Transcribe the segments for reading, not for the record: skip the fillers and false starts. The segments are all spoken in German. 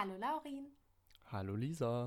Hallo Laurin. Hallo Lisa.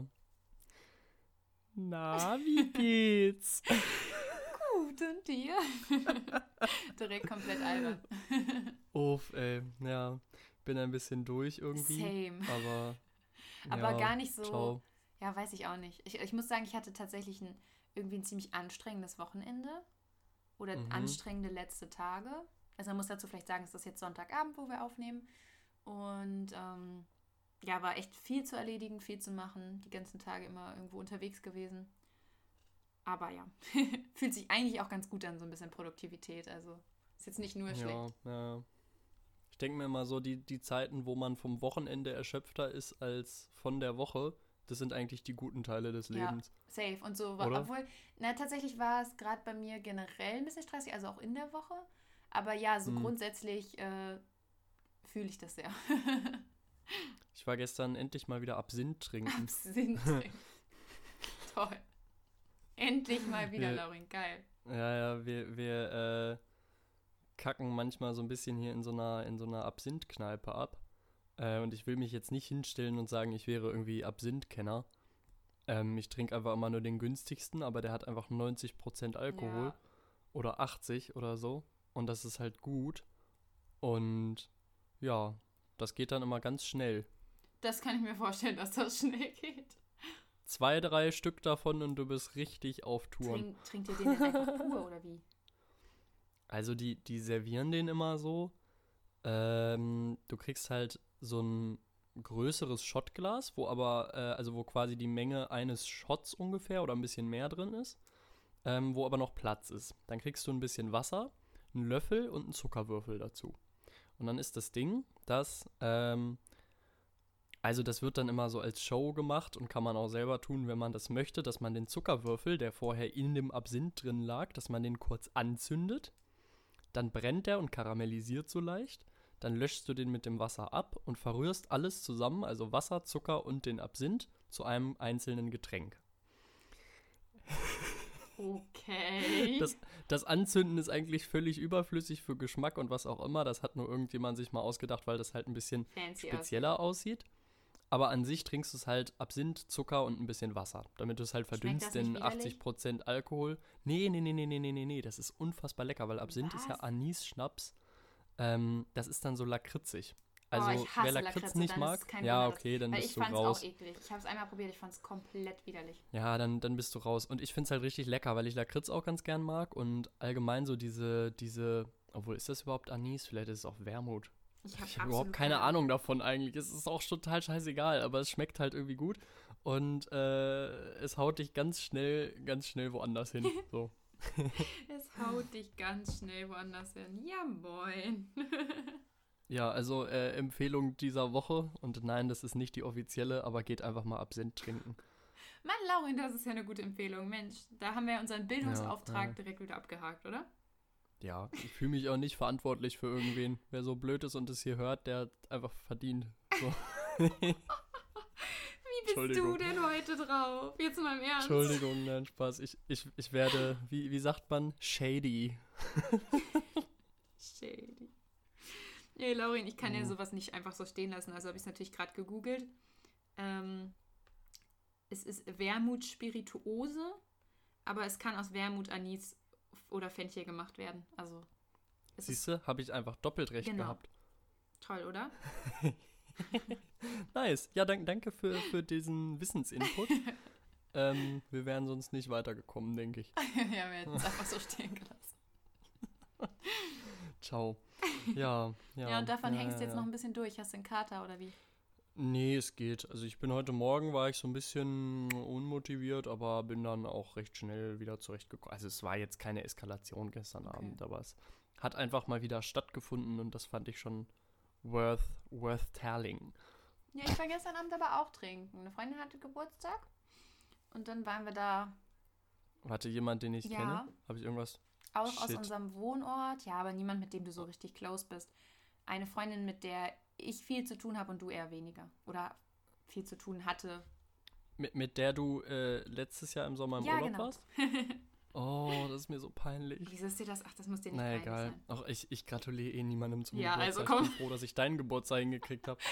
Na, wie geht's? Gut, und dir? Direkt komplett albern. Uff, ey, ja, bin ein bisschen durch irgendwie, Same. aber Aber ja, gar nicht so, ciao. ja, weiß ich auch nicht. Ich muss sagen, ich hatte tatsächlich irgendwie ein ziemlich anstrengendes Wochenende oder Mhm, anstrengende letzte Tage. Also man muss dazu vielleicht sagen, es ist jetzt Sonntagabend, wo wir aufnehmen. Und ja, war echt viel zu erledigen, viel zu machen. Die ganzen Tage immer irgendwo unterwegs gewesen. Aber ja, fühlt sich eigentlich auch ganz gut an, so ein bisschen Produktivität. Also ist jetzt nicht nur schlecht. ja, ja. Ich denke mir immer so, die Zeiten, wo man vom Wochenende erschöpfter ist als von der Woche, das sind eigentlich die guten Teile des Ja, Lebens, safe. Und so, oder? obwohl, na, tatsächlich war es gerade bei mir generell ein bisschen stressig, also auch in der Woche. Aber ja, so Hm. grundsätzlich fühle ich das sehr. Ich war gestern endlich mal wieder Absinth trinken. Absinth trinken. Toll. Endlich mal wieder, Wir, Laurin. Geil. wir kacken manchmal so ein bisschen hier in so einer Absinth-Kneipe ab. Und ich will mich jetzt nicht hinstellen und sagen, ich wäre irgendwie Absinth-Kenner. Ich trinke einfach immer nur den günstigsten, aber der hat einfach 90% Alkohol Ja, oder 80 oder so. Und das ist halt gut. Und ja, das geht dann immer ganz schnell. das kann ich mir vorstellen, dass das schnell geht. 2, 3 Stück davon und du bist richtig auf Touren. Trinkt ihr den denn einfach pur oder wie? Also die servieren den immer so. Du kriegst halt so ein größeres Shotglas, wo aber, also wo quasi die Menge eines Shots ungefähr oder ein bisschen mehr drin ist, wo aber noch Platz ist. Dann kriegst du ein bisschen Wasser, einen Löffel und einen Zuckerwürfel dazu. Und dann ist das Ding, also das wird dann immer so als Show gemacht und kann man auch selber tun, wenn man das möchte, dass man den Zuckerwürfel, der vorher in dem Absinth drin lag, dass man den kurz anzündet. Dann brennt er und karamellisiert so leicht. Dann löschst du den mit dem Wasser ab und verrührst alles zusammen, also Wasser, Zucker und den Absinth, zu einem einzelnen Getränk. Okay. Das, das Anzünden ist eigentlich völlig überflüssig für Geschmack und was auch immer. Das hat nur irgendjemand sich mal ausgedacht, weil das halt ein bisschen Fancy aussieht. spezieller aussieht. Aber an sich trinkst du es halt Absinth, Zucker und ein bisschen Wasser, damit du es halt Schmeckt verdünnst das nicht in widerlich? 80% Alkohol. Nee, nee, nee, nee, nee, nee, nee, nee, das ist unfassbar lecker, weil Absinth ist ja Was? Anis-Schnaps. Das ist dann so lakritzig. Oh, Also, ich wer hasse Lakritz Lakritze, nicht dann ist es mag, kein ja, Wunder, dass. okay, dann Weil ich bist du fand es auch raus. eklig. Ich habe es einmal probiert, ich fand es komplett widerlich. Ja, dann bist du raus. Und ich finde es halt richtig lecker, weil ich Lakritz auch ganz gern mag und allgemein so obwohl ist das überhaupt Anis? Vielleicht ist es auch Wermut. Ich habe Ich habe überhaupt absolut keine keine Ahnung. Ahnung davon eigentlich. Es ist auch total scheißegal, aber es schmeckt halt irgendwie gut. Und es haut dich ganz schnell woanders hin. So. Es haut dich ganz schnell woanders hin. Ja, moin. Ja, also Empfehlung dieser Woche. Und nein, das ist nicht die offizielle, aber geht einfach mal Absinth trinken. Mann, Laurin, das ist ja eine gute Empfehlung. Mensch, da haben wir unseren Ja, Bildungsauftrag direkt wieder abgehakt, oder? ja, ich fühle mich auch nicht verantwortlich für irgendwen. Wer so blöd ist und es hier hört, der hat einfach verdient. So. Wie bist du Entschuldigung. denn heute drauf? Jetzt mal im Ernst. Entschuldigung, nein, Spaß. Ich werde, wie sagt man, shady. Shady. Ey, Laurin, ich kann ja Hm. sowas nicht einfach so stehen lassen. Also habe ich es natürlich gerade gegoogelt. Ähm, Es ist Wermut Spirituose, aber es kann aus Wermut, Anis oder Fenchel gemacht werden. Also es ist Siehst du, habe ich einfach doppelt recht genau. gehabt. Toll, oder? Nice. Ja, danke für diesen Wissensinput. Wir wären sonst nicht weitergekommen, denke ich. Ja, wir hätten es einfach so stehen gelassen. Ciao. Ja, Ja, ja, und davon ja, hängst ja, du jetzt noch ja. ein bisschen durch. Hast du einen Kater oder wie? Nee, es geht. Also ich bin heute Morgen, war ich so ein bisschen unmotiviert, aber bin dann auch recht schnell wieder zurechtgekommen. Also es war jetzt keine Eskalation gestern Okay. Abend, aber es hat einfach mal wieder stattgefunden und das fand ich schon worth telling. Ja, ich war gestern Abend aber auch trinken. Eine Freundin hatte Geburtstag und dann waren wir da, Warte, jemand, den ich kenne? ja, Habe ich irgendwas? auch aus Shit. unserem Wohnort. Ja, aber niemand, mit dem du so richtig close bist. Eine Freundin, mit der ich viel zu tun habe und du eher weniger. Oder viel zu tun hatte. Mit der du letztes Jahr im Sommer im Ja, Urlaub genau. warst? Oh, das ist mir so peinlich. Wieso ist dir das? Ach, das muss dir nicht Na peinlich egal. sein. Auch ich gratuliere eh niemandem zum Ja, also Geburtstag. Ich komm. bin froh, dass ich deinen Geburtstag hingekriegt habe.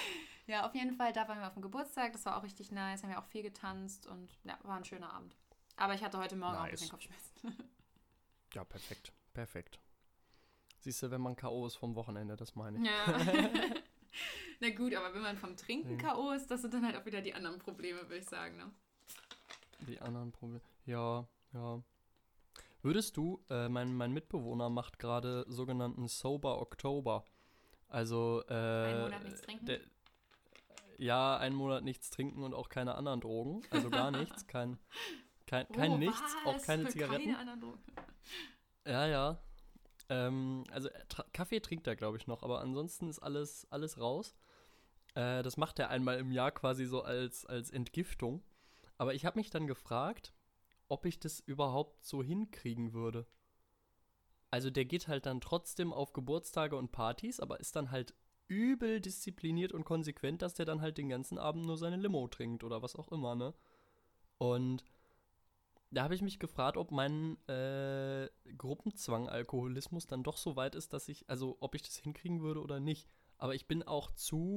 Ja, auf jeden Fall, da waren wir auf dem Geburtstag. Das war auch richtig nice. Haben wir auch viel getanzt und ja, war ein schöner Abend. Aber ich hatte heute Morgen auch ein bisschen Kopfschmerzen. Ja, perfekt. Perfekt. Siehst du, wenn man K.O. ist vom Wochenende, das meine ich. Ja. Na gut, aber wenn man vom Trinken K.O. ist, das sind dann halt auch wieder die anderen Probleme, würde ich sagen, ne? Die anderen Probleme. Ja, ja. Würdest du, mein Mitbewohner macht gerade sogenannten Sober Oktober. Also, Einen Monat nichts trinken? Ja, einen Monat nichts trinken und auch keine anderen Drogen. Also gar nichts. Kein Nichts, auch keine Zigaretten. Keine anderen Drogen. Ja, ja. Also Kaffee trinkt er, glaube ich, noch, aber ansonsten ist alles raus. Das macht er einmal im Jahr quasi so als Entgiftung. Aber ich habe mich dann gefragt, ob ich das überhaupt so hinkriegen würde. Also der geht halt dann trotzdem auf Geburtstage und Partys, aber ist dann halt übel diszipliniert und konsequent, dass der dann halt den ganzen Abend nur seine Limo trinkt oder was auch immer, ne? Und da habe ich mich gefragt, ob mein Gruppenzwang-Alkoholismus dann doch so weit ist, dass also ob ich das hinkriegen würde oder nicht. Aber ich bin auch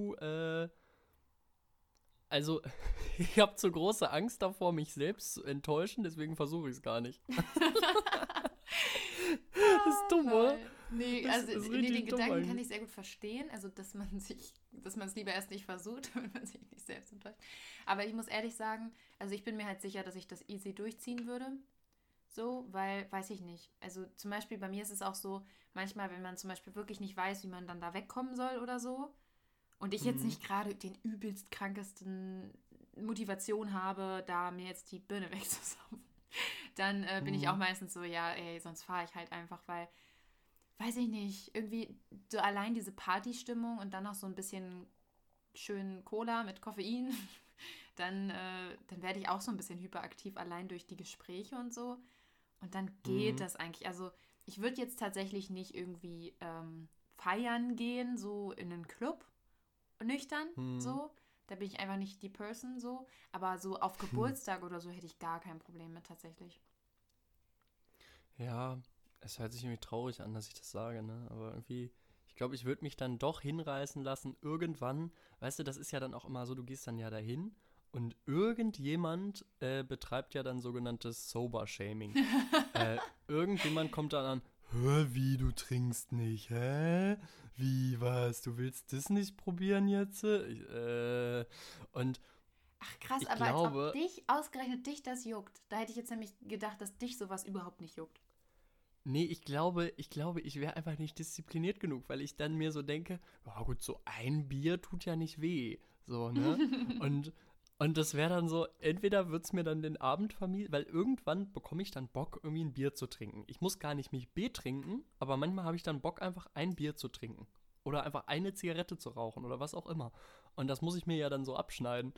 also ich habe zu große Angst davor, mich selbst zu enttäuschen, deswegen versuche ich es gar nicht. Das ist dumm, oder? Nee, Das also ist den richtig dumm Gedanken kann eigentlich. ich sehr gut verstehen. Also, dass man es lieber erst nicht versucht, wenn man sich nicht selbst enttäuscht. Aber ich muss ehrlich sagen, also ich bin mir halt sicher, dass ich das easy durchziehen würde. So, weil, weiß ich nicht. Also zum Beispiel bei mir ist es auch so, manchmal, wenn man zum Beispiel wirklich nicht weiß, wie man dann da wegkommen soll oder so, und ich jetzt nicht gerade den übelst krankesten Motivation habe, da mir jetzt die Birne wegzusaufen, dann bin ich auch meistens so, ja, ey, sonst fahre ich halt einfach, weil, weiß ich nicht, irgendwie so allein diese Partystimmung und dann noch so ein bisschen schön Cola mit Koffein, dann werde ich auch so ein bisschen hyperaktiv, allein durch die Gespräche und so. Und dann geht das eigentlich. Also ich würde jetzt tatsächlich nicht irgendwie feiern gehen, so in einen Club, nüchtern, so. Da bin ich einfach nicht die Person, so. Aber so auf Geburtstag oder so hätte ich gar kein Problem mit, tatsächlich. Ja, es hört sich irgendwie traurig an, dass ich das sage, ne? Aber irgendwie, ich glaube, ich würde mich dann doch hinreißen lassen, irgendwann, weißt du, das ist ja dann auch immer so, du gehst dann ja dahin und irgendjemand betreibt ja dann sogenanntes Sober-Shaming. Irgendjemand kommt dann an, hä, wie, du trinkst nicht, hä? Wie, was, du willst das nicht probieren jetzt? Und Ach krass, ich aber als ob glaube, ausgerechnet dich das juckt. Da hätte ich jetzt nämlich gedacht, dass dich sowas überhaupt nicht juckt. nee, ich wäre einfach nicht diszipliniert genug, weil ich dann mir so denke, ja gut, so ein Bier tut ja nicht weh, so, ne? Und das wäre dann so, entweder wird es mir dann den Abend vermiesen, weil irgendwann bekomme ich dann Bock, irgendwie ein Bier zu trinken. Ich muss gar nicht mich betrinken, aber manchmal habe ich dann Bock, einfach ein Bier zu trinken. Oder einfach eine Zigarette zu rauchen oder was auch immer. Und das muss ich mir ja dann so abschneiden.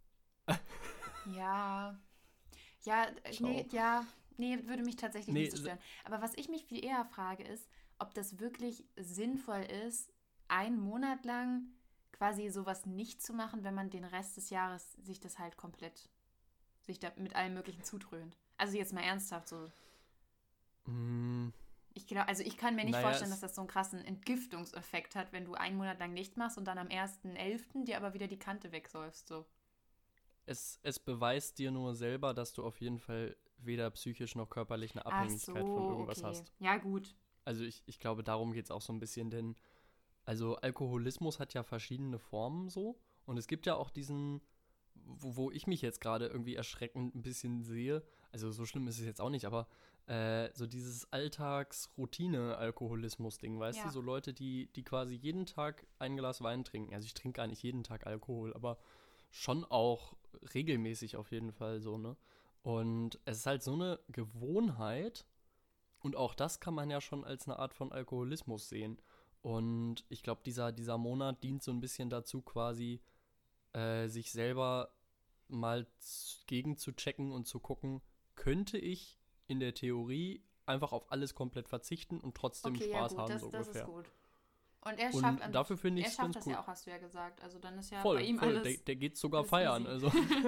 Ja, ja, Ciao. nee, ja, nee, würde mich tatsächlich Nee, nicht so stören. Aber was ich mich viel eher frage, ist, ob das wirklich sinnvoll ist, einen Monat lang quasi sowas nicht zu machen, wenn man den Rest des Jahres sich das halt komplett, sich da mit allem Möglichen zudröhnt. Also jetzt mal ernsthaft so. mm, Ich glaube, also ich kann mir nicht naja, vorstellen, dass das so einen krassen Entgiftungseffekt hat, wenn du einen Monat lang nicht machst und dann am 1.11. dir aber wieder die Kante wegsäufst, so. es beweist dir nur selber, dass du auf jeden Fall weder psychisch noch körperlich eine Ach Abhängigkeit von so, irgendwas okay. hast. Ja, gut. Also ich glaube, darum geht es auch so ein bisschen, denn also Alkoholismus hat ja verschiedene Formen so und es gibt ja auch diesen, wo ich mich jetzt gerade irgendwie erschreckend ein bisschen sehe, also so schlimm ist es jetzt auch nicht, aber so dieses Alltagsroutine-Alkoholismus-Ding, weißt du, Ja. so Leute, die quasi jeden Tag ein Glas Wein trinken. Also ich trinke gar nicht jeden Tag Alkohol, aber schon auch regelmäßig auf jeden Fall so, ne? Und es ist halt so eine Gewohnheit und auch das kann man ja schon als eine Art von Alkoholismus sehen. Und ich glaube, dieser Monat dient so ein bisschen dazu, quasi sich selber mal gegen zu checken und zu gucken, könnte ich in der Theorie einfach auf alles komplett verzichten und trotzdem Okay, ja Spaß gut, haben, so das ist ungefähr. gut. Und dafür finde ich Er es schafft ganz das cool. ja auch, hast du ja gesagt. Also dann ist ja bei Voll, ihm voll. Der geht sogar alles feiern. easy. Also.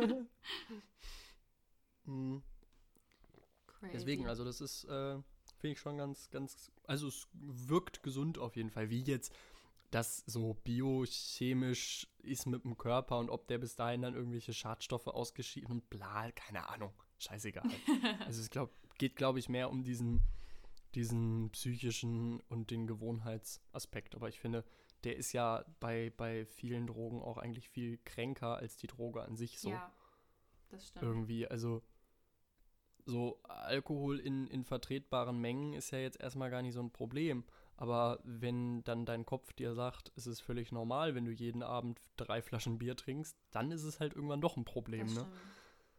Mhm. Deswegen, Crazy. also das ist, finde ich schon ganz, ganz, also es wirkt gesund auf jeden Fall. Wie jetzt, das so biochemisch ist mit dem Körper und ob der bis dahin dann irgendwelche Schadstoffe ausgeschieden und bla, keine Ahnung, scheißegal. Also es geht, glaube ich, mehr um diesen psychischen und den Gewohnheitsaspekt. Aber ich finde, der ist ja bei vielen Drogen auch eigentlich viel kränker als die Droge an sich so. Ja, das stimmt. Irgendwie, also so Alkohol in vertretbaren Mengen ist ja jetzt erstmal gar nicht so ein Problem. Aber wenn dann dein Kopf dir sagt, es ist völlig normal, wenn du jeden Abend 3 Flaschen Bier trinkst, dann ist es halt irgendwann doch ein Problem, Das ne? stimmt.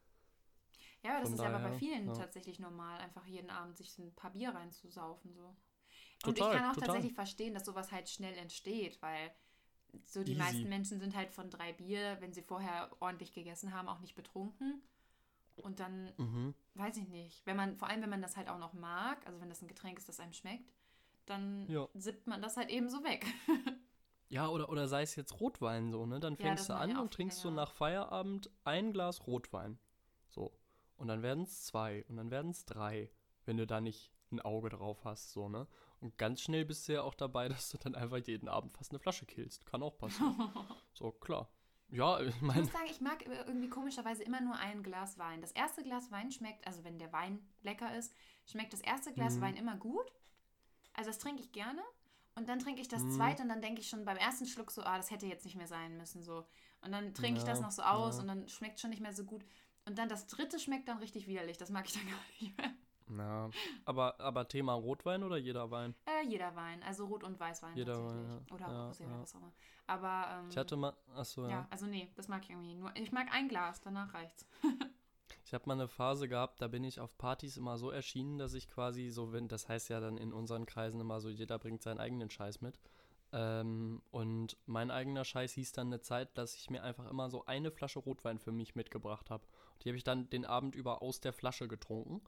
Ja, aber das Von ist ja aber bei daher, vielen ja. tatsächlich normal, einfach jeden Abend sich so ein paar Bier reinzusaufen. So. Und ich Total, kann auch total. tatsächlich verstehen, dass sowas halt schnell entsteht, weil so die Easy. meisten Menschen sind halt von 3 Bier, wenn sie vorher ordentlich gegessen haben, auch nicht betrunken. Und dann, Mhm. weiß ich nicht, vor allem wenn man das halt auch noch mag, also wenn das ein Getränk ist, das einem schmeckt, dann Ja. sippt man das halt eben so weg. Ja, oder sei es jetzt Rotwein so, ne? Dann Ja, fängst das du mache ich an auch und trinkst so länger. nach Feierabend ein Glas Rotwein. So. Und dann werden es 2 und dann werden es 3, wenn du da nicht ein Auge drauf hast, so, ne? Und ganz schnell bist du ja auch dabei, dass du dann einfach jeden Abend fast eine Flasche killst. Kann auch passieren. So, klar. Ja, ich Ich meine, muss sagen, ich mag irgendwie komischerweise immer nur ein Glas Wein. Das erste Glas Wein schmeckt, also wenn der Wein lecker ist, schmeckt das erste Glas Wein immer gut. Also das trinke ich gerne. Und dann trinke ich das zweite und dann denke ich schon beim ersten Schluck so, das hätte jetzt nicht mehr sein müssen. So. Und dann trinke ich das noch so aus und dann schmeckt schon nicht mehr so gut. Und dann das dritte schmeckt dann richtig widerlich. Das mag ich dann gar nicht mehr. na, aber Thema Rotwein oder jeder Wein? Jeder Wein, also Rot- und Weißwein Jeder tatsächlich. Wein, ja. Oder Ja, Rosé ja. oder was auch immer. Aber Ich hatte mal, achso, ja. ja, also nee, das mag ich irgendwie nur. Ich mag ein Glas, danach reicht's. Ich habe mal eine Phase gehabt, da bin ich auf Partys immer so erschienen, dass ich quasi so, das heißt ja dann in unseren Kreisen immer so, jeder bringt seinen eigenen Scheiß mit. Und mein eigener Scheiß hieß dann eine Zeit, dass ich mir einfach immer so eine Flasche Rotwein für mich mitgebracht habe. Die habe ich dann den Abend über aus der Flasche getrunken.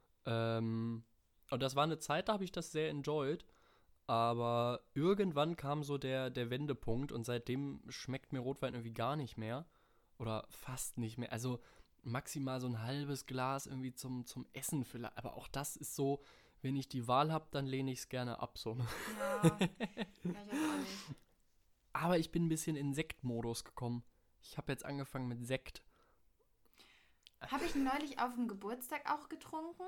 Und das war eine Zeit, da habe ich das sehr enjoyed. Aber irgendwann kam so der Wendepunkt und seitdem schmeckt mir Rotwein irgendwie gar nicht mehr. Oder fast nicht mehr. Also maximal so ein halbes Glas irgendwie zum Essen vielleicht. Aber auch das ist so, wenn ich die Wahl habe, dann lehne ich es gerne ab. So. Ja, ja, ich weiß auch nicht. Aber ich bin ein bisschen in Sektmodus gekommen. Ich habe jetzt angefangen mit Sekt. Habe ich neulich auf dem Geburtstag auch getrunken.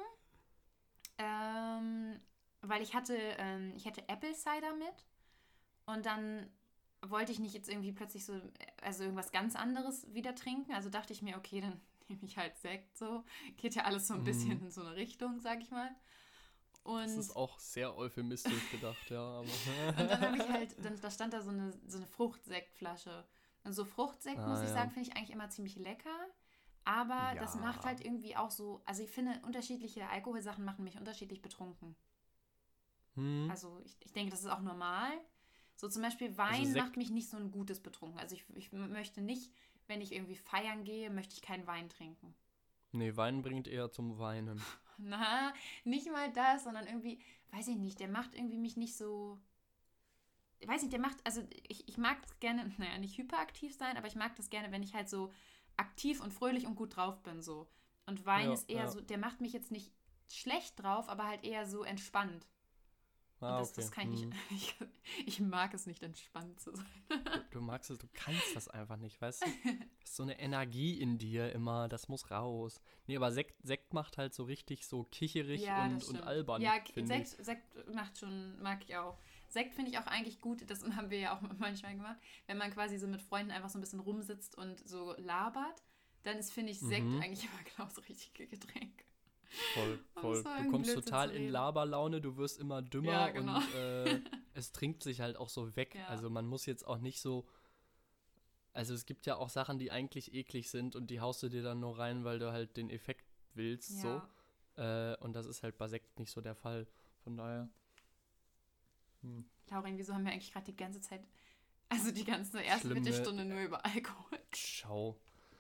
Weil ich hatte Apple Cider mit. Und dann wollte ich nicht jetzt irgendwie plötzlich so, also irgendwas ganz anderes wieder trinken. Also dachte ich mir, okay, dann nehme ich halt Sekt so. Geht ja alles so ein bisschen in so eine Richtung, sag ich mal. Und Das ist auch sehr euphemistisch gedacht, ja. Aber und dann habe ich halt, da stand da so eine Fruchtsektflasche. Und so Fruchtsekt, muss ich ja. sagen, finde ich eigentlich immer ziemlich lecker. Aber das Ja. macht halt irgendwie auch so, also ich finde, unterschiedliche Alkoholsachen machen mich unterschiedlich betrunken. Also ich denke, das ist auch normal. So zum Beispiel Wein Sekt- macht mich nicht so ein gutes betrunken. Also ich möchte nicht, wenn ich irgendwie feiern gehe, möchte ich keinen Wein trinken. Nee, Wein bringt eher zum Weinen. Na, nicht mal das, sondern irgendwie, weiß ich nicht, der macht irgendwie mich nicht so, weiß nicht, also ich mag es gerne, naja, nicht hyperaktiv sein, aber ich mag das gerne, wenn ich halt so aktiv und fröhlich und gut drauf bin, so. Und Wein Ja, ist eher ja. so, der macht mich jetzt nicht schlecht drauf, aber halt eher so entspannt. Und Ah, das kann ich nicht, ich mag es nicht, entspannt zu sein. Du magst es, du kannst das einfach nicht, weißt du? Du hast so eine Energie in dir immer, das muss raus. Nee, aber Sekt macht halt so richtig so kicherig Ja, das und stimmt. albern, Ja, finde ich. Sekt macht schon, mag ich auch. Sekt finde ich auch eigentlich gut, das haben wir ja auch manchmal gemacht, wenn man quasi so mit Freunden einfach so ein bisschen rumsitzt und so labert, dann ist, finde ich, Sekt eigentlich immer genau das richtige Getränk. Voll. so Du irgendeinen kommst Blödsinn total zu in reden. Laberlaune, du wirst immer dümmer Ja, genau. und es trinkt sich halt auch so weg. Ja. Also man muss jetzt auch nicht so. Also es gibt ja auch Sachen, die eigentlich eklig sind und die haust du dir dann nur rein, weil du halt den Effekt willst. Ja. So. Und das ist halt bei Sekt nicht so der Fall. Von daher. Laurin, wieso haben wir eigentlich gerade die ganze Zeit, also die ganze erste Schlimm, ne? Viertelstunde nur über Alkohol? Ciao.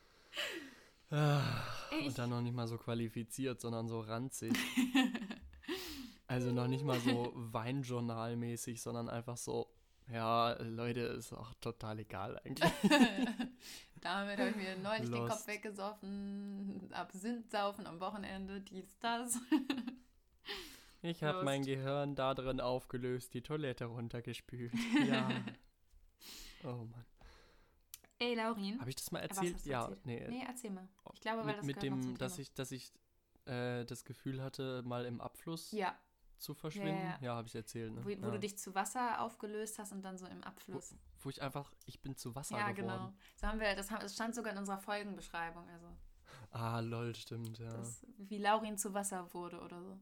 Ey, Und dann noch nicht mal so qualifiziert, sondern so ranzig. Also noch nicht mal so Weinjournalmäßig, sondern einfach so, ja, Leute, ist auch total egal eigentlich. Damit habe ich mir neulich den Lost. Kopf weggesoffen, Absinth saufen am Wochenende, dies, das. Ich habe mein Gehirn da drin aufgelöst, die Toilette runtergespült. Ja. Oh Mann. Ey, Laurin. Habe ich das mal erzählt? Ja, erzählt? Nee, erzähl mal. Ich glaube, weil das mit gehört noch dem, zum Thema. dass ich das Gefühl hatte, mal im Abfluss zu verschwinden. Ja, habe ich erzählt. Ne? Wo du dich zu Wasser aufgelöst hast und dann so im Abfluss. Wo ich bin zu Wasser Ja, geworden. genau. Das stand sogar in unserer Folgenbeschreibung. Also. Ah, lol, stimmt, ja. Wie Laurin zu Wasser wurde oder so.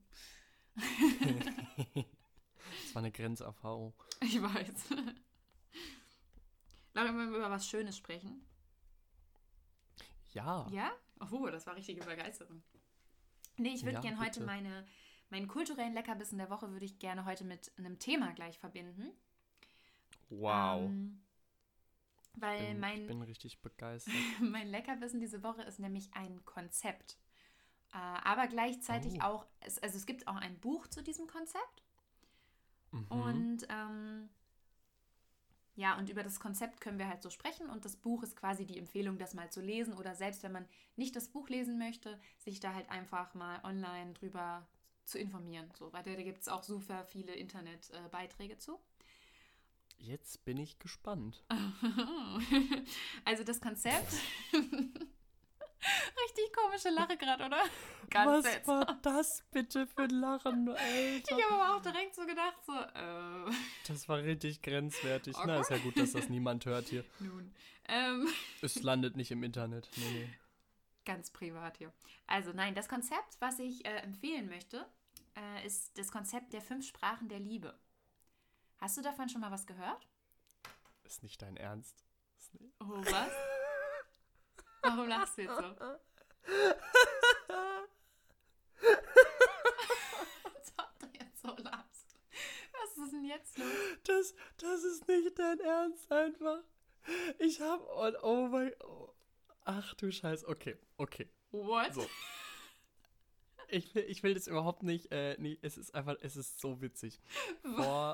Das war eine Grenzerfahrung. Ich weiß. Laurin, wollen wir über was Schönes sprechen? Ja. Ja? Oh, das war richtige Begeisterung. Nee, ich würde gerne heute meinen kulturellen Leckerbissen der Woche würde ich gerne heute mit einem Thema gleich verbinden. Wow. Weil ich bin richtig begeistert. Mein Leckerbissen diese Woche ist nämlich ein Konzept. Aber gleichzeitig auch, es gibt auch ein Buch zu diesem Konzept. Und und über das Konzept können wir halt so sprechen und das Buch ist quasi die Empfehlung, das mal zu lesen oder selbst wenn man nicht das Buch lesen möchte, sich da halt einfach mal online drüber zu informieren. So, weil da gibt es auch super viele Internetbeiträge zu. Jetzt bin ich gespannt. Also das Konzept... Richtig komische Lache gerade, oder? Ganz Was war das bitte für ein Lachen, Alter? Ich habe aber auch direkt so gedacht, Das war richtig grenzwertig. Na, ist ja gut, dass das niemand hört hier. Nun. Es landet nicht im Internet. Nee. Ganz privat hier. Also nein, das Konzept, was ich empfehlen möchte, ist das Konzept der 5 Sprachen der Liebe. Hast du davon schon mal was gehört? Ist nicht dein Ernst. Oh, was? Warum lachst du jetzt so? Jetzt so lachst. Was ist denn jetzt los? Das ist nicht dein Ernst einfach. Ich hab... Oh mein... Oh. Ach du Scheiß. Okay. What? So. Ich will das überhaupt nicht... es ist so witzig. Vor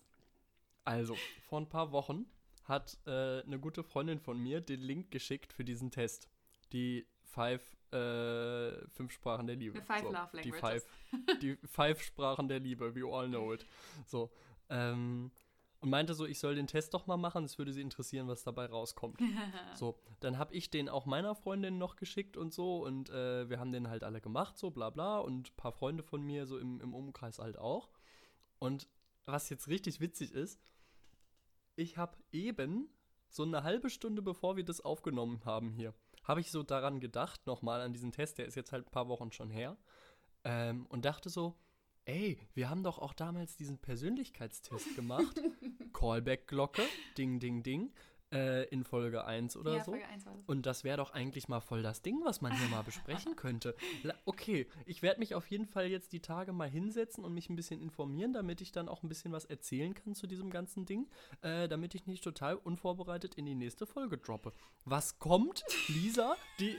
ein paar Wochen hat eine gute Freundin von mir den Link geschickt für diesen Test. Die 5 Sprachen der Liebe. The 5 Love Languages. Die 5 Sprachen der Liebe, we all know it. So, und meinte so, ich soll den Test doch mal machen, es würde sie interessieren, was dabei rauskommt. So, dann habe ich den auch meiner Freundin noch geschickt und so und wir haben den halt alle gemacht, so bla bla und ein paar Freunde von mir so im Umkreis halt auch. Und was jetzt richtig witzig ist, ich habe eben, so eine halbe Stunde bevor wir das aufgenommen haben hier, habe ich so daran gedacht, nochmal an diesen Test, der ist jetzt halt ein paar Wochen schon her, und dachte so, ey, wir haben doch auch damals diesen Persönlichkeitstest gemacht, Callback-Glocke, ding, ding, ding, in Folge 1 oder so. Folge 1 war das. Und das wäre doch eigentlich mal voll das Ding, was man hier mal besprechen könnte. Okay, ich werde mich auf jeden Fall jetzt die Tage mal hinsetzen und mich ein bisschen informieren, damit ich dann auch ein bisschen was erzählen kann zu diesem ganzen Ding, damit ich nicht total unvorbereitet in die nächste Folge droppe. Was kommt? Lisa, die...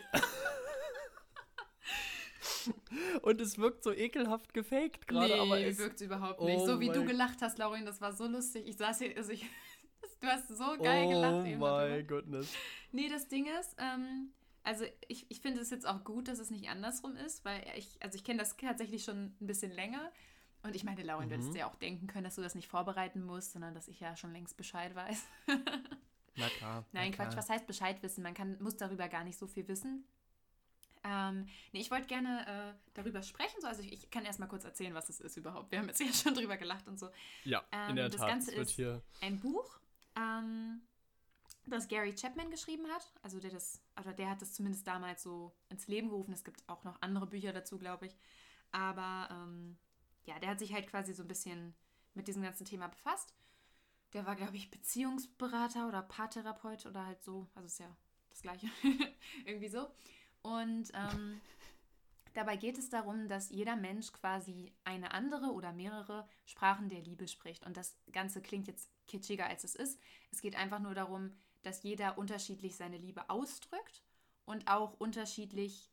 Und es wirkt so ekelhaft gefaked gerade, aber es wirkt überhaupt nicht. So wie du gelacht hast, Laurin, das war so lustig. Ich saß hier, du hast so geil gelacht. Oh my goodness. Nee, das Ding ist, also ich finde es jetzt auch gut, dass es nicht andersrum ist, weil ich kenne das tatsächlich schon ein bisschen länger. Und ich meine, Laurin, du hättest ja auch denken können, dass du das nicht vorbereiten musst, sondern dass ich ja schon längst Bescheid weiß. Na klar. Nein, Quatsch, was heißt Bescheid wissen? Muss darüber gar nicht so viel wissen. Ich wollte gerne darüber sprechen. So. Also ich kann erst mal kurz erzählen, was es ist überhaupt. Wir haben jetzt ja schon drüber gelacht und so. Ja, in der das Tat. Ganze wird ist hier ein Buch, das Gary Chapman geschrieben hat. Also der hat das zumindest damals so ins Leben gerufen. Es gibt auch noch andere Bücher dazu, glaube ich. Aber der hat sich halt quasi so ein bisschen mit diesem ganzen Thema befasst. Der war, glaube ich, Beziehungsberater oder Paartherapeut oder halt so. Also ist ja das Gleiche. Irgendwie so. Und dabei geht es darum, dass jeder Mensch quasi eine andere oder mehrere Sprachen der Liebe spricht. Und das Ganze klingt jetzt kitschiger, als es ist. Es geht einfach nur darum, dass jeder unterschiedlich seine Liebe ausdrückt und auch unterschiedlich,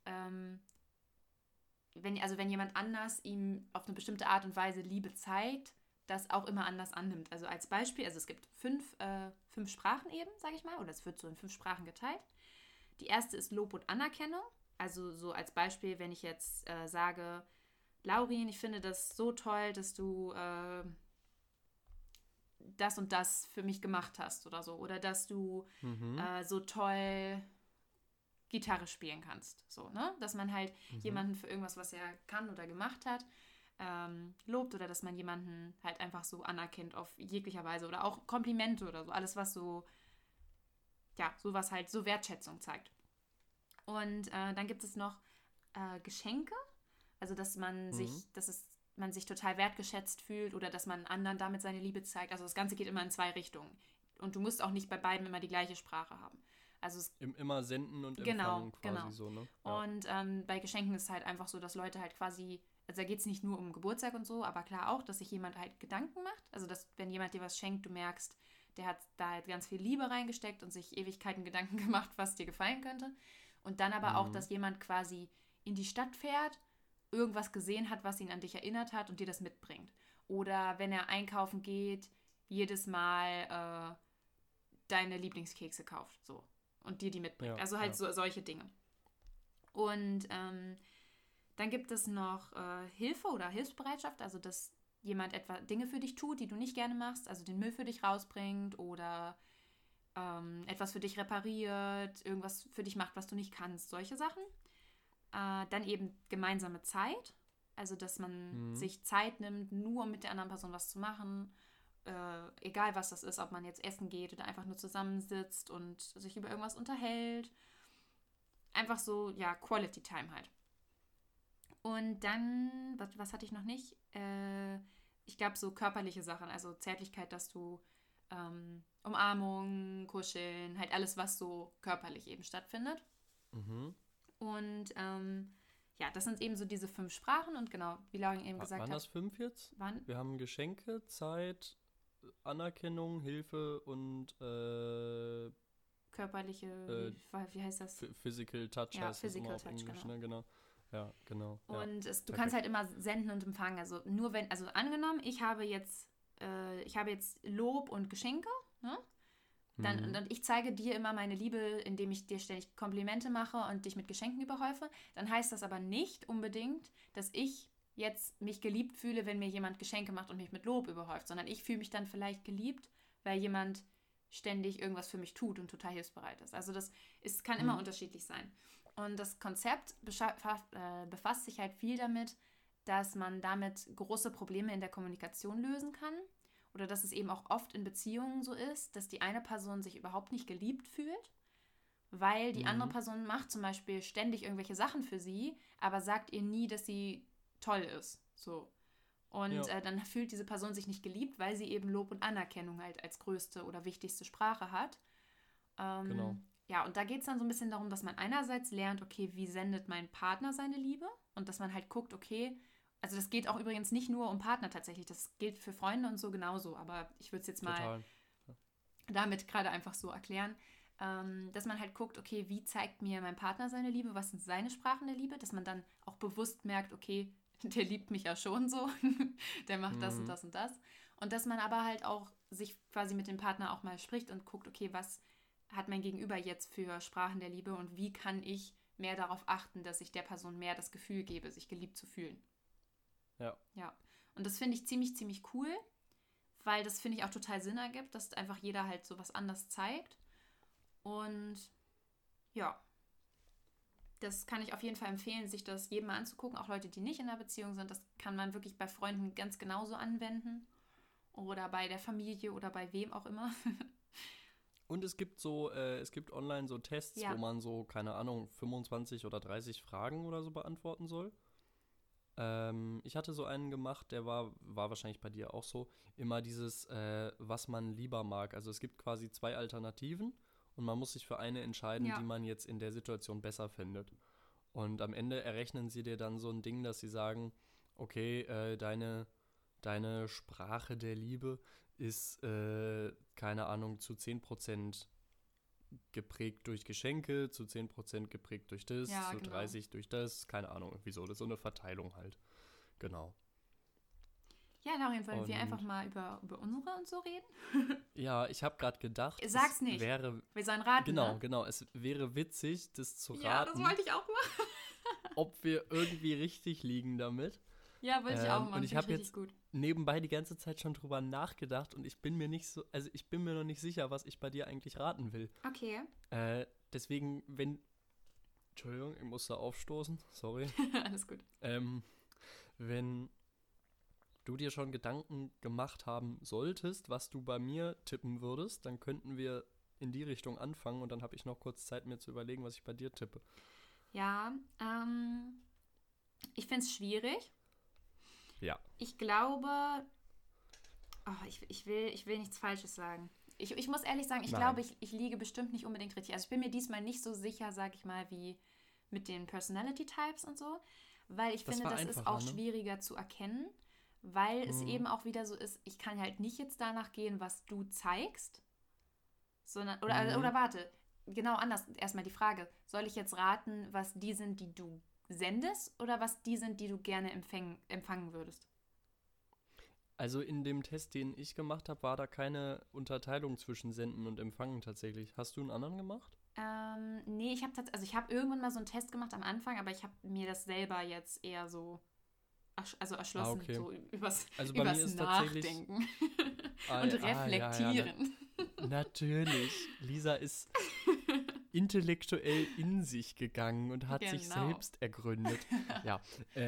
wenn jemand anders ihm auf eine bestimmte Art und Weise Liebe zeigt, das auch immer anders annimmt. Also als Beispiel, es gibt 5 Sprachen eben, sage ich mal, oder es wird so in 5 Sprachen geteilt. Die erste ist Lob und Anerkennung. Also so als Beispiel, wenn ich jetzt sage, Laurin, ich finde das so toll, dass du das und das für mich gemacht hast oder so. Oder dass du so toll Gitarre spielen kannst. So, ne? Dass man halt jemanden für irgendwas, was er kann oder gemacht hat, lobt oder dass man jemanden halt einfach so anerkennt auf jeglicher Weise oder auch Komplimente oder so. Alles, was so, ja, sowas halt so Wertschätzung zeigt. Und dann gibt es noch Geschenke, also dass man man sich total wertgeschätzt fühlt oder dass man anderen damit seine Liebe zeigt. Also das Ganze geht immer in 2 Richtungen. Und du musst auch nicht bei beiden immer die gleiche Sprache haben. Also Immer senden und empfangen quasi so, ne? Ja. Und bei Geschenken ist es halt einfach so, dass Leute halt quasi, also da geht es nicht nur um Geburtstag und so, aber klar auch, dass sich jemand halt Gedanken macht. Also dass, wenn jemand dir was schenkt, du merkst, der hat da halt ganz viel Liebe reingesteckt und sich Ewigkeiten Gedanken gemacht, was dir gefallen könnte. Und dann aber auch, dass jemand quasi in die Stadt fährt, irgendwas gesehen hat, was ihn an dich erinnert hat und dir das mitbringt. Oder wenn er einkaufen geht, jedes Mal deine Lieblingskekse kauft, so. Und dir die mitbringt. Ja, also halt solche Dinge. Und dann gibt es noch Hilfe oder Hilfsbereitschaft, also dass jemand etwa Dinge für dich tut, die du nicht gerne machst, also den Müll für dich rausbringt oder etwas für dich repariert, irgendwas für dich macht, was du nicht kannst, solche Sachen. Dann eben gemeinsame Zeit, also dass man sich Zeit nimmt, nur um mit der anderen Person was zu machen, egal was das ist, ob man jetzt essen geht oder einfach nur zusammensitzt und sich über irgendwas unterhält. Einfach so, ja, Quality Time halt. Und dann, was hatte ich noch nicht? Ich glaube, so körperliche Sachen, also Zärtlichkeit, dass du Umarmung, Kuscheln, halt alles, was so körperlich eben stattfindet. Und ja, das sind eben so diese 5 Sprachen und genau, wie Laurin eben gesagt hat. Waren das 5 jetzt? Wir haben Geschenke, Zeit, Anerkennung, Hilfe und körperliche, wie heißt das? Physical Touch ja, heißt Physical das immer auf Touch, Englisch, ne? Genau. Ja, genau. Und du kannst halt immer senden und empfangen. Also nur wenn, also angenommen, ich habe jetzt Lob und Geschenke, ne? Dann, und ich zeige dir immer meine Liebe, indem ich dir ständig Komplimente mache und dich mit Geschenken überhäufe. Dann heißt das aber nicht unbedingt, dass ich jetzt mich geliebt fühle, wenn mir jemand Geschenke macht und mich mit Lob überhäuft, sondern ich fühle mich dann vielleicht geliebt, weil jemand ständig irgendwas für mich tut und total hilfsbereit ist. Also kann immer unterschiedlich sein. Und das Konzept befasst sich halt viel damit, dass man damit große Probleme in der Kommunikation lösen kann. Oder dass es eben auch oft in Beziehungen so ist, dass die eine Person sich überhaupt nicht geliebt fühlt, weil die andere Person macht zum Beispiel ständig irgendwelche Sachen für sie, aber sagt ihr nie, dass sie toll ist. So. Und dann fühlt diese Person sich nicht geliebt, weil sie eben Lob und Anerkennung halt als größte oder wichtigste Sprache hat. Genau. Ja, und da geht es dann so ein bisschen darum, dass man einerseits lernt, okay, wie sendet mein Partner seine Liebe? Und dass man halt guckt, okay, also das geht auch übrigens nicht nur um Partner tatsächlich, das gilt für Freunde und so genauso, aber ich würde es jetzt mal damit gerade einfach so erklären, dass man halt guckt, okay, wie zeigt mir mein Partner seine Liebe, was sind seine Sprachen der Liebe, dass man dann auch bewusst merkt, okay, der liebt mich ja schon so, der macht das und das und das. Und dass man aber halt auch sich quasi mit dem Partner auch mal spricht und guckt, okay, was hat mein Gegenüber jetzt für Sprachen der Liebe und wie kann ich mehr darauf achten, dass ich der Person mehr das Gefühl gebe, sich geliebt zu fühlen. Ja. Und das finde ich ziemlich, ziemlich cool, weil das, finde ich, auch total Sinn ergibt, dass einfach jeder halt so was anders zeigt. Und ja, das kann ich auf jeden Fall empfehlen, sich das jedem mal anzugucken. Auch Leute, die nicht in einer Beziehung sind, das kann man wirklich bei Freunden ganz genauso anwenden. Oder bei der Familie oder bei wem auch immer. Und es gibt online so Tests, wo man so, keine Ahnung, 25 oder 30 Fragen oder so beantworten soll. Ich hatte so einen gemacht, der war wahrscheinlich bei dir auch so, immer dieses, was man lieber mag. Also es gibt quasi 2 Alternativen und man muss sich für eine entscheiden, die man jetzt in der Situation besser findet. Und am Ende errechnen sie dir dann so ein Ding, dass sie sagen, okay, deine Sprache der Liebe ist, keine Ahnung, zu 10% geprägt durch Geschenke, zu 10% geprägt durch das, zu 30% durch das, keine Ahnung, irgendwie so. Das ist so eine Verteilung halt. Genau. Ja, Laurin, wollen wir einfach mal über unsere und so reden? Ja, ich habe gerade gedacht, sag's nicht. Wir sollen raten, Genau. Es wäre witzig, das zu raten. Ja, das wollte ich auch machen. Ob wir irgendwie richtig liegen damit. Ja, wollte ich auch machen. Und ich Finde ich habe richtig jetzt gut. nebenbei die ganze Zeit schon drüber nachgedacht und ich bin mir nicht so, also ich bin mir noch nicht sicher, was ich bei dir eigentlich raten will. Okay. Deswegen, Entschuldigung, ich muss da aufstoßen, sorry. Alles gut. Wenn du dir schon Gedanken gemacht haben solltest, was du bei mir tippen würdest, dann könnten wir in die Richtung anfangen und dann habe ich noch kurz Zeit, mir zu überlegen, was ich bei dir tippe. Ja, ich finde es schwierig. Ja. Ich glaube, ich will nichts Falsches sagen. Ich muss ehrlich sagen, ich Nein. glaube, ich liege bestimmt nicht unbedingt richtig. Also ich bin mir diesmal nicht so sicher, sag ich mal, wie mit den Personality Types und so, weil ich finde, das ist auch schwieriger zu erkennen, weil es eben auch wieder so ist, ich kann halt nicht jetzt danach gehen, was du zeigst, sondern, oder warte, genau anders, erstmal die Frage, soll ich jetzt raten, was die sind, die du sendest oder was die sind, die du gerne empfangen würdest? Also in dem Test, den ich gemacht habe, war da keine Unterteilung zwischen Senden und Empfangen tatsächlich. Hast du einen anderen gemacht? Nee, ich habe irgendwann mal so einen Test gemacht am Anfang, aber ich habe mir das selber jetzt eher so erschlossen, okay. so übers bei mir ist Nachdenken und Reflektieren. Ja. Natürlich. Lisa ist intellektuell in sich gegangen und hat sich selbst ergründet. Ja.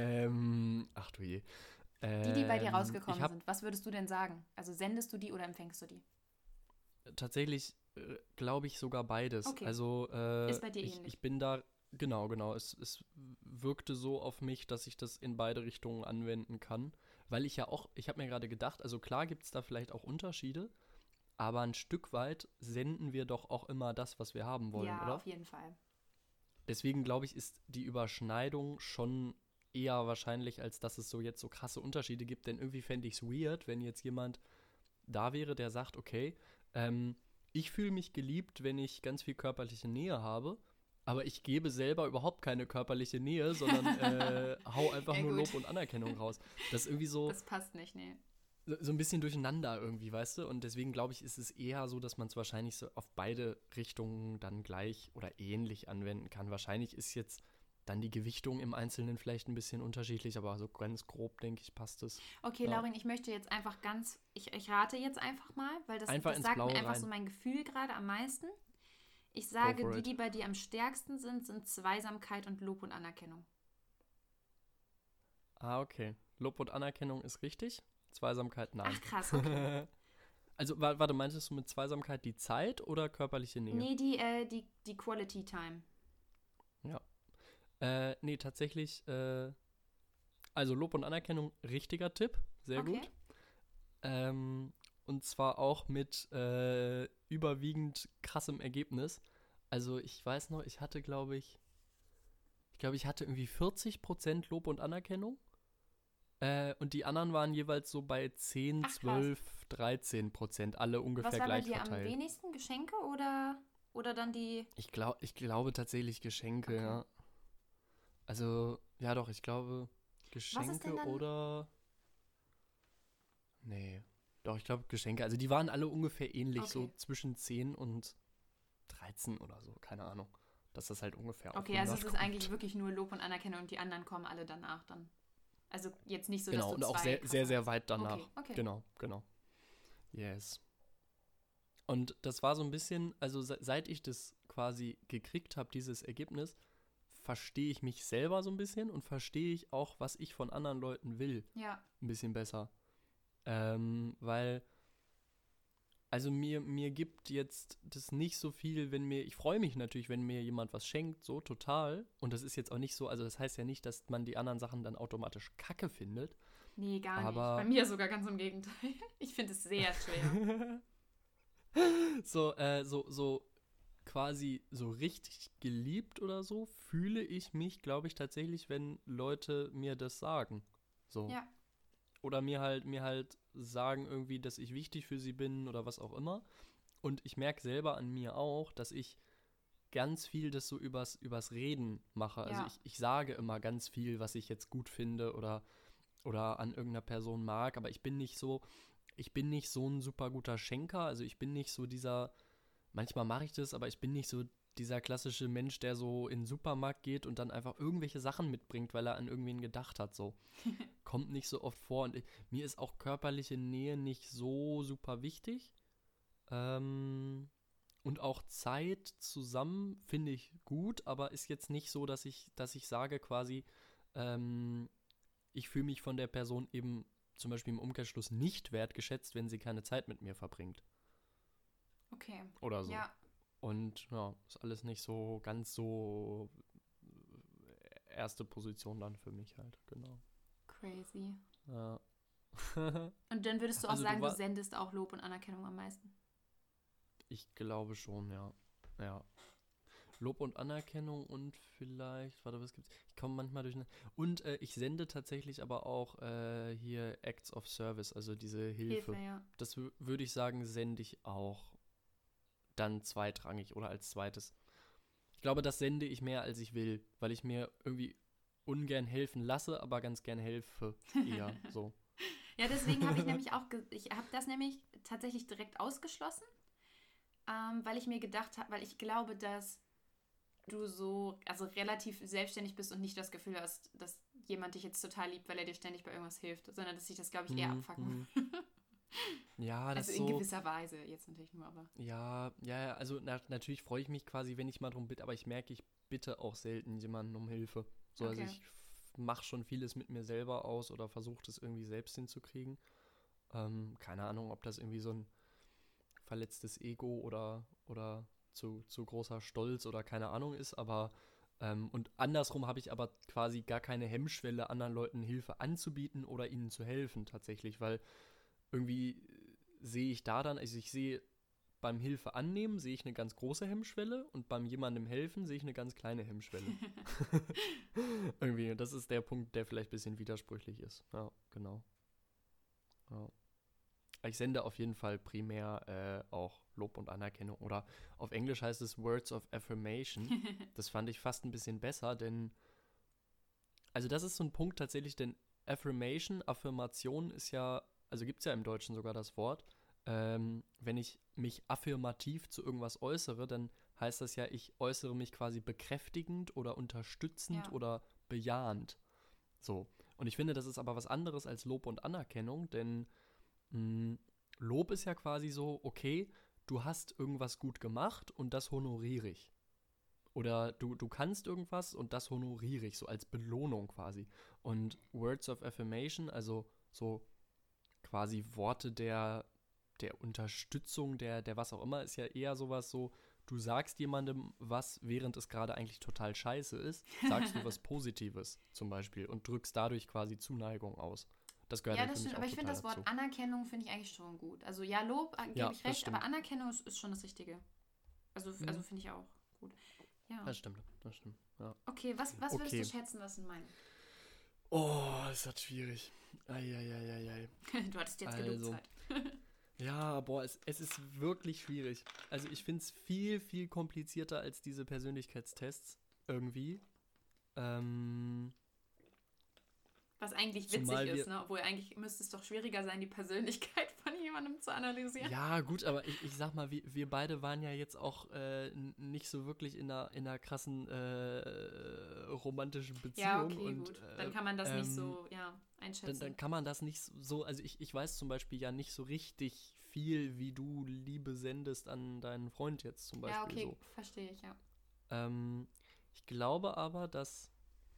Ach du je. Die bei dir rausgekommen sind, was würdest du denn sagen? Also sendest du die oder empfängst du die? Tatsächlich glaube ich sogar beides. Okay. Also ist bei dir ähnlich. Ich bin da, genau. Es wirkte so auf mich, dass ich das in beide Richtungen anwenden kann. Weil ich habe mir gerade gedacht, also klar gibt es da vielleicht auch Unterschiede, aber ein Stück weit senden wir doch auch immer das, was wir haben wollen, oder? Ja, auf jeden Fall. Deswegen glaube ich, ist die Überschneidung schon eher wahrscheinlich, als dass es so jetzt so krasse Unterschiede gibt. Denn irgendwie fände ich es weird, wenn jetzt jemand da wäre, der sagt, okay, ich fühle mich geliebt, wenn ich ganz viel körperliche Nähe habe, aber ich gebe selber überhaupt keine körperliche Nähe, sondern hau einfach nur Lob und Anerkennung raus. Das ist irgendwie so. Das passt nicht, nee. So ein bisschen durcheinander irgendwie, weißt du? Und deswegen glaube ich, ist es eher so, dass man es wahrscheinlich so auf beide Richtungen dann gleich oder ähnlich anwenden kann. Wahrscheinlich ist jetzt dann die Gewichtung im Einzelnen vielleicht ein bisschen unterschiedlich, aber so ganz grob, denke ich, passt es. Okay, ja. Laurin, ich möchte jetzt einfach ich rate jetzt einfach mal, weil das sagt mir einfach so mein Gefühl gerade am meisten. Ich sage, die bei dir am stärksten sind Zweisamkeit und Lob und Anerkennung. Ah, okay. Lob und Anerkennung ist richtig. Zweisamkeit, nein. Ach, krass, okay. Also, warte, meintest du mit Zweisamkeit die Zeit oder körperliche Nähe? Nee, die Quality Time. Ja. Nee, tatsächlich, also Lob und Anerkennung, richtiger Tipp, sehr gut. Und zwar auch mit überwiegend krassem Ergebnis. Also ich weiß noch, ich hatte, glaube ich hatte irgendwie 40% Lob und Anerkennung. Und die anderen waren jeweils so bei 10, 12, 13%, alle ungefähr gleich verteilt. Was war bei dir am wenigsten? Geschenke oder dann die... Ich glaube tatsächlich Geschenke, okay. Ja. Also, ja doch, ich glaube Geschenke oder... Nee, doch, ich glaube Geschenke. Also die waren alle ungefähr ähnlich, okay. So zwischen 10 und 13 oder so, keine Ahnung. Dass das halt ungefähr okay, also es ist eigentlich wirklich nur Lob und Anerkennung und die anderen kommen alle danach dann. Also jetzt nicht so, genau, dass du und auch sehr, sehr, sehr weit danach. Okay. Genau. Yes. Und das war so ein bisschen, also seit ich das quasi gekriegt habe, dieses Ergebnis, verstehe ich mich selber so ein bisschen und verstehe ich auch, was ich von anderen Leuten will. Ja. Ein bisschen besser. Weil, also mir gibt jetzt das nicht so viel, ich freue mich natürlich, wenn mir jemand was schenkt, so total. Und das ist jetzt auch nicht so, also das heißt ja nicht, dass man die anderen Sachen dann automatisch kacke findet. Nee, gar nicht. Bei mir sogar ganz im Gegenteil. Ich finde es sehr schwer. so quasi so richtig geliebt oder so fühle ich mich, glaube ich, tatsächlich, wenn Leute mir das sagen. So. Ja. Oder mir halt sagen irgendwie, dass ich wichtig für sie bin oder was auch immer. Und ich merke selber an mir auch, dass ich ganz viel das so übers Reden mache. Also ich sage immer ganz viel, was ich jetzt gut finde oder an irgendeiner Person mag, aber ich bin nicht so ein super guter Schenker. Also ich bin nicht so manchmal mache ich das, aber ich bin nicht so dieser klassische Mensch, der so in den Supermarkt geht und dann einfach irgendwelche Sachen mitbringt, weil er an irgendwen gedacht hat, so. Kommt nicht so oft vor und mir ist auch körperliche Nähe nicht so super wichtig. Und auch Zeit zusammen finde ich gut, aber ist jetzt nicht so, dass ich sage quasi, ich fühle mich von der Person eben zum Beispiel im Umkehrschluss nicht wertgeschätzt, wenn sie keine Zeit mit mir verbringt. Okay. Oder so. Ja. Und ja, ist alles nicht so ganz so erste Position dann für mich halt, genau. Crazy. Ja. Und dann würdest du auch Also sagen, du sendest auch Lob und Anerkennung am meisten? Ich glaube schon, ja. Ja. Lob und Anerkennung und vielleicht, warte, was gibt's? Ich komme manchmal durch. Und ich sende tatsächlich aber auch hier Acts of Service, also diese Hilfe. Ja. Das würde ich sagen, sende ich auch dann zweitrangig oder als zweites. Ich glaube, das sende ich mehr, als ich will, weil ich mir irgendwie ungern helfen lasse, aber ganz gern helfe eher so. Ja, deswegen habe ich nämlich auch, ich habe das nämlich tatsächlich direkt ausgeschlossen, weil ich mir gedacht habe, weil ich glaube, dass du so, also relativ selbstständig bist und nicht das Gefühl hast, dass jemand dich jetzt total liebt, weil er dir ständig bei irgendwas hilft, sondern dass sich das, glaube ich, eher abfucken. Ja, das also in so, gewisser Weise, jetzt natürlich nur, aber. Ja, also natürlich freue ich mich quasi, wenn ich mal drum bitte, aber ich merke, ich bitte auch selten jemanden um Hilfe. So, Okay. also ich mache schon vieles mit mir selber aus oder versuche das irgendwie selbst hinzukriegen. Keine Ahnung, ob das irgendwie so ein verletztes Ego oder zu großer Stolz oder keine Ahnung ist, aber und andersrum habe ich aber quasi gar keine Hemmschwelle, anderen Leuten Hilfe anzubieten oder ihnen zu helfen tatsächlich, weil irgendwie sehe ich da dann, also ich sehe beim Hilfe annehmen, sehe ich eine ganz große Hemmschwelle und beim jemandem helfen sehe ich eine ganz kleine Hemmschwelle. Irgendwie, das ist der Punkt, der vielleicht ein bisschen widersprüchlich ist. Ja, genau. Ja. Ich sende auf jeden Fall primär auch Lob und Anerkennung. Oder auf Englisch heißt es Words of Affirmation. Das fand ich fast ein bisschen besser, denn also das ist so ein Punkt tatsächlich, denn Affirmation ist ja, also gibt es ja im Deutschen sogar das Wort. Wenn ich mich affirmativ zu irgendwas äußere, dann heißt das ja, ich äußere mich quasi bekräftigend oder unterstützend oder bejahend. So. Und ich finde, das ist aber was anderes als Lob und Anerkennung, denn Lob ist ja quasi so, okay, du hast irgendwas gut gemacht und das honoriere ich. Oder du kannst irgendwas und das honoriere ich, so als Belohnung quasi. Und Words of Affirmation, also so quasi Worte der Unterstützung, der was auch immer, ist ja eher sowas so, du sagst jemandem was, während es gerade eigentlich total scheiße ist, sagst du was Positives zum Beispiel und drückst dadurch quasi Zuneigung aus. Das gehört halt für mich auch aber ich finde das Wort dazu. Anerkennung finde ich eigentlich schon gut. Also ja, Lob, gebe ich recht, aber Anerkennung ist schon das Richtige. Also finde ich auch gut. Ja. Das stimmt. Ja. Okay, was würdest du schätzen, was sind meine? Oh, ist das schwierig. Eieieiei. Du hattest jetzt genug Zeit. Ja, boah, es ist wirklich schwierig. Also ich finde es viel, viel komplizierter als diese Persönlichkeitstests irgendwie. Was eigentlich witzig ist, ne? Obwohl eigentlich müsste es doch schwieriger sein, die Persönlichkeit von jemandem zu analysieren. Ja, gut, aber ich sag mal, wir beide waren ja jetzt auch nicht so wirklich in einer krassen romantischen Beziehung. Ja, okay, und, gut. Dann kann man das nicht so einschätzen. Dann kann man das nicht so, also ich weiß zum Beispiel ja nicht so richtig viel, wie du Liebe sendest an deinen Freund jetzt zum Beispiel. Ja, okay, so. Verstehe ich, ja. Ich glaube aber, dass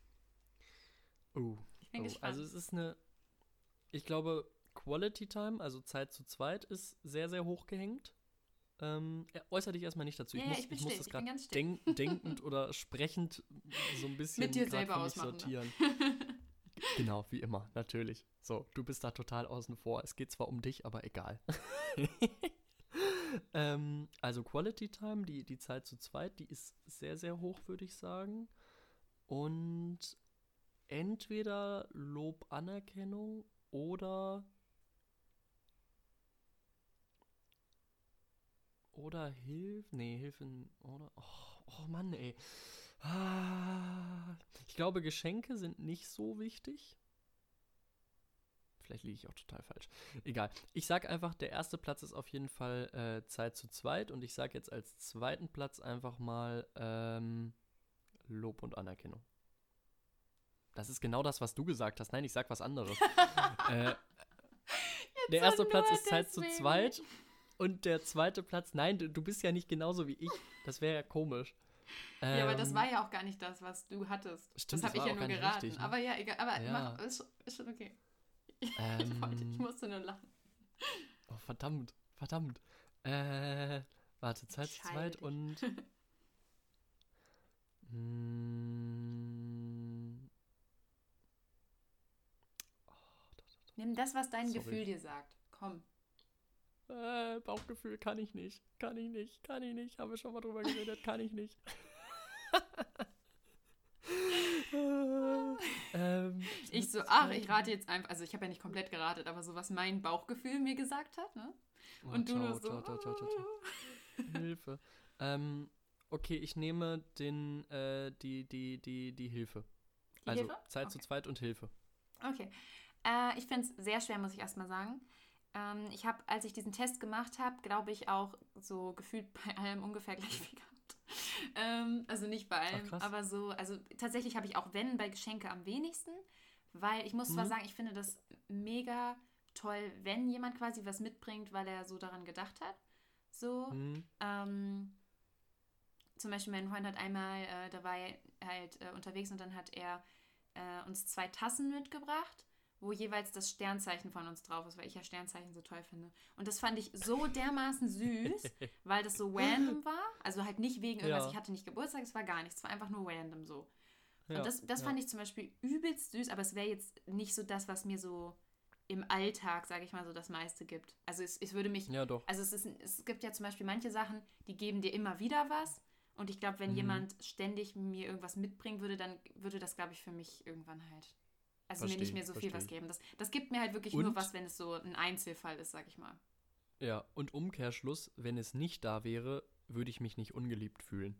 also es ist ich glaube, Quality Time, also Zeit zu zweit, ist sehr, sehr hoch gehängt. Äußere dich erstmal nicht dazu. Ich muss das gerade denkend oder sprechend so ein bisschen mit dir selber ausmachen, sortieren. Genau, wie immer, natürlich. So, du bist da total außen vor. Es geht zwar um dich, aber egal. Also Quality Time, die Zeit zu zweit, die ist sehr, sehr hoch, würde ich sagen. Und entweder Lob, Anerkennung oder Hilfen, oder? Oh Mann, ey. Ich glaube, Geschenke sind nicht so wichtig. vielleicht liege ich auch total falsch. Egal. Ich sag einfach, der erste Platz ist auf jeden Fall Zeit zu zweit und ich sag jetzt als zweiten Platz einfach mal Lob und Anerkennung. Das ist genau das, was du gesagt hast. Nein, ich sag was anderes. Der erste Platz ist Zeit zu zweit und der zweite Platz, nein, du bist ja nicht genauso wie ich. Das wäre ja komisch. Ja, aber das war ja auch gar nicht das, was du hattest. Stimmt, das habe ich ja nur geraten. Richtig, ne? Aber ja, egal. Aber ja. Ist schon okay. Ich musste nur lachen. Oh, verdammt. Warte, Zeit zu zweit und... Nimm das, was dein Gefühl dir sagt. Komm. Bauchgefühl kann ich nicht. Haben wir schon mal drüber geredet, kann ich nicht. Ich rate jetzt einfach, also ich habe ja nicht komplett geratet, aber so was mein Bauchgefühl mir gesagt hat, ne? Und du nur so. Hilfe. Okay, ich nehme die Hilfe. Also Hilfe? Zeit zu zweit und Hilfe. Okay. Ich finde es sehr schwer, muss ich erstmal sagen. Ich habe, als ich diesen Test gemacht habe, glaube ich auch so gefühlt bei allem ungefähr gleich viel gehabt. Also nicht bei allem, aber so, also tatsächlich habe ich auch, wenn, bei Geschenke am wenigsten, weil ich muss zwar sagen, ich finde das mega toll, wenn jemand quasi was mitbringt, weil er so daran gedacht hat. So, zum Beispiel mein Freund hat einmal, da war er halt unterwegs und dann hat er uns 2 Tassen mitgebracht, wo jeweils das Sternzeichen von uns drauf ist, weil ich ja Sternzeichen so toll finde. Und das fand ich so dermaßen süß, weil das so random war. Also halt nicht wegen irgendwas, ich hatte nicht Geburtstag, es war gar nichts, es war einfach nur random so. Und das fand ich zum Beispiel übelst süß, aber es wäre jetzt nicht so das, was mir so im Alltag, sage ich mal, so das meiste gibt. Also es würde mich... Ja, doch. Also es gibt ja zum Beispiel manche Sachen, die geben dir immer wieder was. Und ich glaube, wenn jemand ständig mir irgendwas mitbringen würde, dann würde das, glaube ich, für mich irgendwann halt... Also mir nicht mehr so viel was geben. Das gibt mir halt wirklich nur was, wenn es so ein Einzelfall ist, sag ich mal. Ja, und Umkehrschluss, wenn es nicht da wäre, würde ich mich nicht ungeliebt fühlen.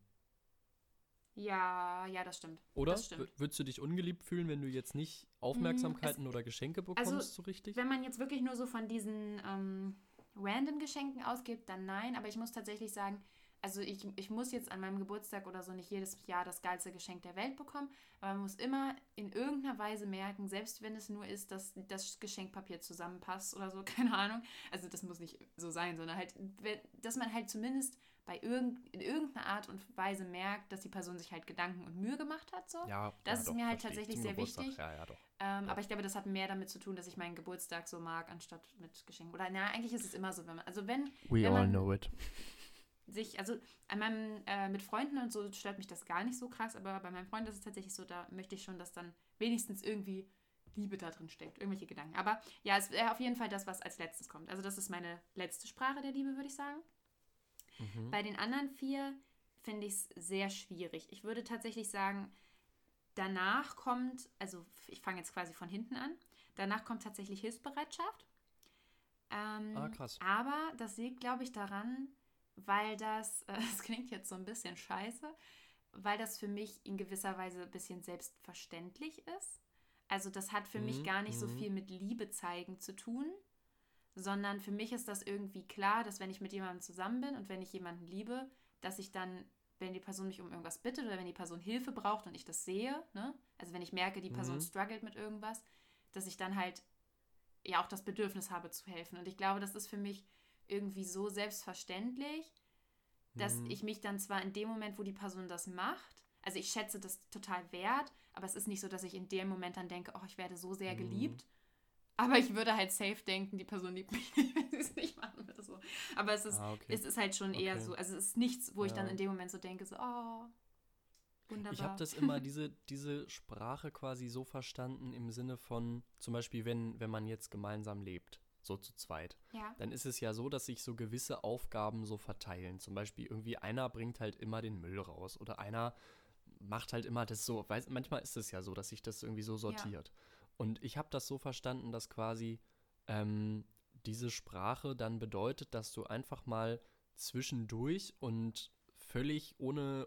Ja, das stimmt. Oder? Das stimmt. Würdest du dich ungeliebt fühlen, wenn du jetzt nicht Aufmerksamkeiten oder Geschenke bekommst, also, so richtig? Wenn man jetzt wirklich nur so von diesen random Geschenken ausgibt, dann nein. Aber ich muss tatsächlich sagen, also ich muss jetzt an meinem Geburtstag oder so nicht jedes Jahr das geilste Geschenk der Welt bekommen, aber man muss immer in irgendeiner Weise merken, selbst wenn es nur ist, dass das Geschenkpapier zusammenpasst oder so, keine Ahnung. Also das muss nicht so sein, sondern halt, dass man halt zumindest in irgendeiner Art und Weise merkt, dass die Person sich halt Gedanken und Mühe gemacht hat. So. Ja, das ist mir halt tatsächlich sehr wichtig. Ja, doch. Aber ich glaube, das hat mehr damit zu tun, dass ich meinen Geburtstag so mag, anstatt mit Geschenken. Oder eigentlich ist es immer so, wenn man, also wenn... We all know it. Also an meinem, mit Freunden und so stört mich das gar nicht so krass, aber bei meinem Freund ist es tatsächlich so, da möchte ich schon, dass dann wenigstens irgendwie Liebe da drin steckt, irgendwelche Gedanken. Aber ja, es wäre auf jeden Fall das, was als letztes kommt. Also das ist meine letzte Sprache der Liebe, würde ich sagen. Bei den anderen 4 finde ich es sehr schwierig. Ich würde tatsächlich sagen, danach kommt, also ich fange jetzt quasi von hinten an, danach kommt tatsächlich Hilfsbereitschaft. Krass. Aber das liegt, glaube ich, daran, weil das klingt jetzt so ein bisschen scheiße, weil das für mich in gewisser Weise ein bisschen selbstverständlich ist. Also das hat für mich gar nicht so viel mit Liebe zeigen zu tun, sondern für mich ist das irgendwie klar, dass wenn ich mit jemandem zusammen bin und wenn ich jemanden liebe, dass ich dann, wenn die Person mich um irgendwas bittet oder wenn die Person Hilfe braucht und ich das sehe, ne? Also wenn ich merke, die Person struggelt mit irgendwas, dass ich dann halt ja auch das Bedürfnis habe zu helfen. Und ich glaube, das ist für mich irgendwie so selbstverständlich, dass ich mich dann zwar in dem Moment, wo die Person das macht, also ich schätze das total wert, aber es ist nicht so, dass ich in dem Moment dann denke, oh, ich werde so sehr geliebt, aber ich würde halt safe denken, die Person liebt mich nicht, wenn sie es nicht machen würde. So. Aber es ist halt schon eher so, also es ist nichts, wo ich dann in dem Moment so denke, so, oh, wunderbar. Ich habe das immer, diese Sprache quasi so verstanden im Sinne von, zum Beispiel, wenn man jetzt gemeinsam lebt, so zu zweit, dann ist es ja so, dass sich so gewisse Aufgaben so verteilen. Zum Beispiel irgendwie einer bringt halt immer den Müll raus oder einer macht halt immer das so, manchmal ist es ja so, dass sich das irgendwie so sortiert. Ja. Und ich habe das so verstanden, dass quasi diese Sprache dann bedeutet, dass du einfach mal zwischendurch und völlig ohne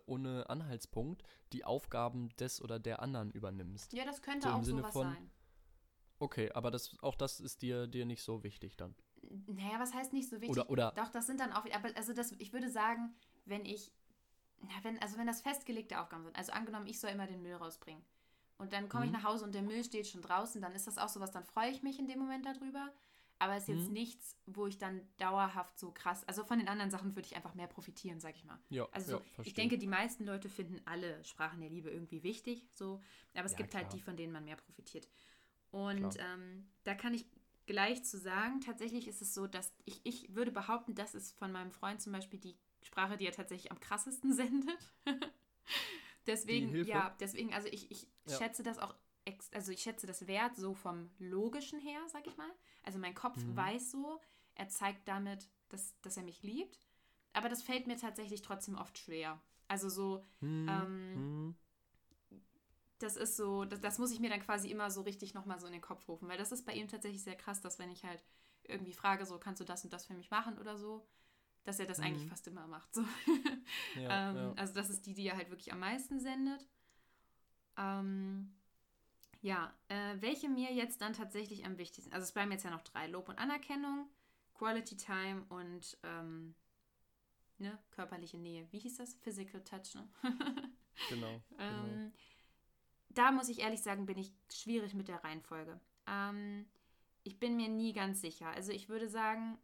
Anhaltspunkt die Aufgaben des oder der anderen übernimmst. Ja, das könnte so auch sowas sein. Okay, aber auch das ist dir nicht so wichtig dann. Naja, was heißt nicht so wichtig? Oder Doch, das sind dann auch, aber also ich würde sagen, wenn das festgelegte Aufgaben sind, also angenommen, ich soll immer den Müll rausbringen und dann komme ich nach Hause und der Müll steht schon draußen, dann ist das auch sowas, dann freue ich mich in dem Moment darüber, aber es ist jetzt nichts, wo ich dann dauerhaft so krass, also von den anderen Sachen würde ich einfach mehr profitieren, sag ich mal. Ja, Also ich denke, die meisten Leute finden alle Sprachen der Liebe irgendwie wichtig, so, aber es gibt halt die, von denen man mehr profitiert. Und da kann ich gleich zu sagen, tatsächlich ist es so, dass ich würde behaupten, das ist von meinem Freund zum Beispiel die Sprache, die er tatsächlich am krassesten sendet. Deswegen, also ich schätze das auch, also ich schätze das Wert so vom Logischen her, sag ich mal. Also mein Kopf weiß so, er zeigt damit, dass er mich liebt. Aber das fällt mir tatsächlich trotzdem oft schwer. Also so, das ist so, das muss ich mir dann quasi immer so richtig nochmal so in den Kopf rufen, weil das ist bei ihm tatsächlich sehr krass, dass wenn ich halt irgendwie frage, so, kannst du das und das für mich machen oder so, dass er das eigentlich fast immer macht. So. Also das ist die er halt wirklich am meisten sendet. Welche mir jetzt dann tatsächlich am wichtigsten, also es bleiben jetzt ja noch 3, Lob und Anerkennung, Quality Time und körperliche Nähe. Wie hieß das? Physical Touch, ne? Genau. Da muss ich ehrlich sagen, bin ich schwierig mit der Reihenfolge. Ich bin mir nie ganz sicher. Also ich würde sagen,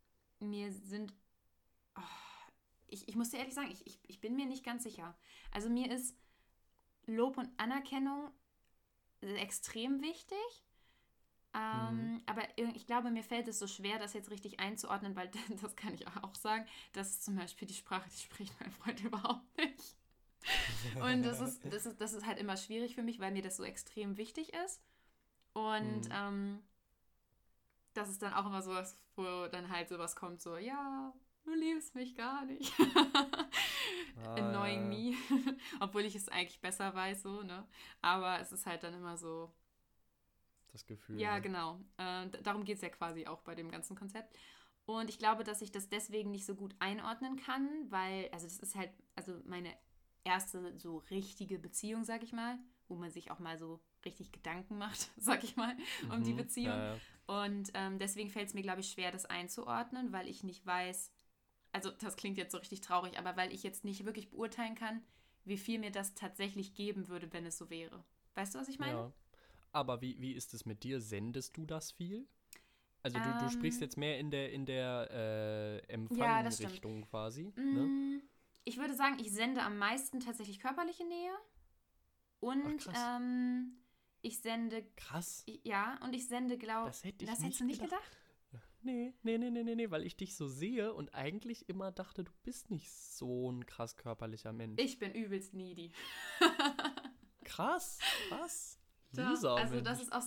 ich muss dir ehrlich sagen, ich bin mir nicht ganz sicher. Also mir ist Lob und Anerkennung extrem wichtig. Aber ich glaube, mir fällt es so schwer, das jetzt richtig einzuordnen, weil das kann ich auch sagen, das ist zum Beispiel die Sprache, die spricht mein Freund überhaupt nicht. Und das ist halt immer schwierig für mich, weil mir das so extrem wichtig ist. Und das ist dann auch immer so, wo dann halt sowas kommt, so, ja, du liebst mich gar nicht. Annoying me. Obwohl ich es eigentlich besser weiß, so, ne? Aber es ist halt dann immer so. Das Gefühl. Ja, genau. Darum geht es ja quasi auch bei dem ganzen Konzept. Und ich glaube, dass ich das deswegen nicht so gut einordnen kann, weil, also das ist halt, also meine erste so richtige Beziehung, sag ich mal, wo man sich auch mal so richtig Gedanken macht, sag ich mal, um die Beziehung. Ja. Und deswegen fällt es mir, glaube ich, schwer, das einzuordnen, weil ich nicht weiß, also das klingt jetzt so richtig traurig, aber weil ich jetzt nicht wirklich beurteilen kann, wie viel mir das tatsächlich geben würde, wenn es so wäre. Weißt du, was ich meine? Ja. Aber wie ist es mit dir? Sendest du das viel? Also du sprichst jetzt mehr in der Empfang-Richtung quasi, ne? Ich würde sagen, ich sende am meisten tatsächlich körperliche Nähe. Und ich sende... Krass. Ja, und ich sende, glaube ich... Das hättest du nicht gedacht? Nee, weil ich dich so sehe und eigentlich immer dachte, du bist nicht so ein krass körperlicher Mensch. Ich bin übelst needy. Krass. Lisa, also das ist auch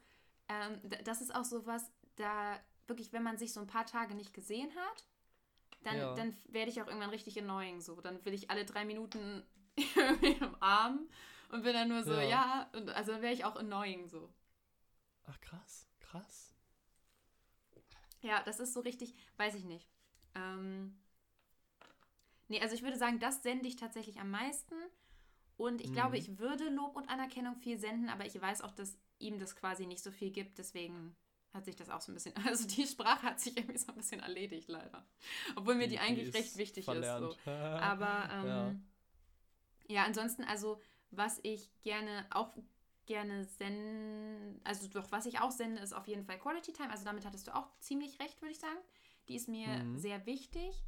sowas, da wirklich, wenn man sich so ein paar Tage nicht gesehen hat, dann werde ich auch irgendwann richtig annoying. So. Dann will ich alle 3 Minuten irgendwie im Arm und bin dann nur so, und also dann wäre ich auch annoying so. Ach, krass. Ja, das ist so richtig, weiß ich nicht. Also ich würde sagen, das sende ich tatsächlich am meisten. Und ich glaube, ich würde Lob und Anerkennung viel senden, aber ich weiß auch, dass ihm das quasi nicht so viel gibt. Deswegen hat sich das auch so ein bisschen, also die Sprache hat sich irgendwie so ein bisschen erledigt, leider. Obwohl mir die eigentlich recht wichtig verlernt. Ist. So. Aber ansonsten, also was ich gerne sende, also doch, was ich auch sende, ist auf jeden Fall Quality Time. Also damit hattest du auch ziemlich recht, würde ich sagen. Die ist mir sehr wichtig.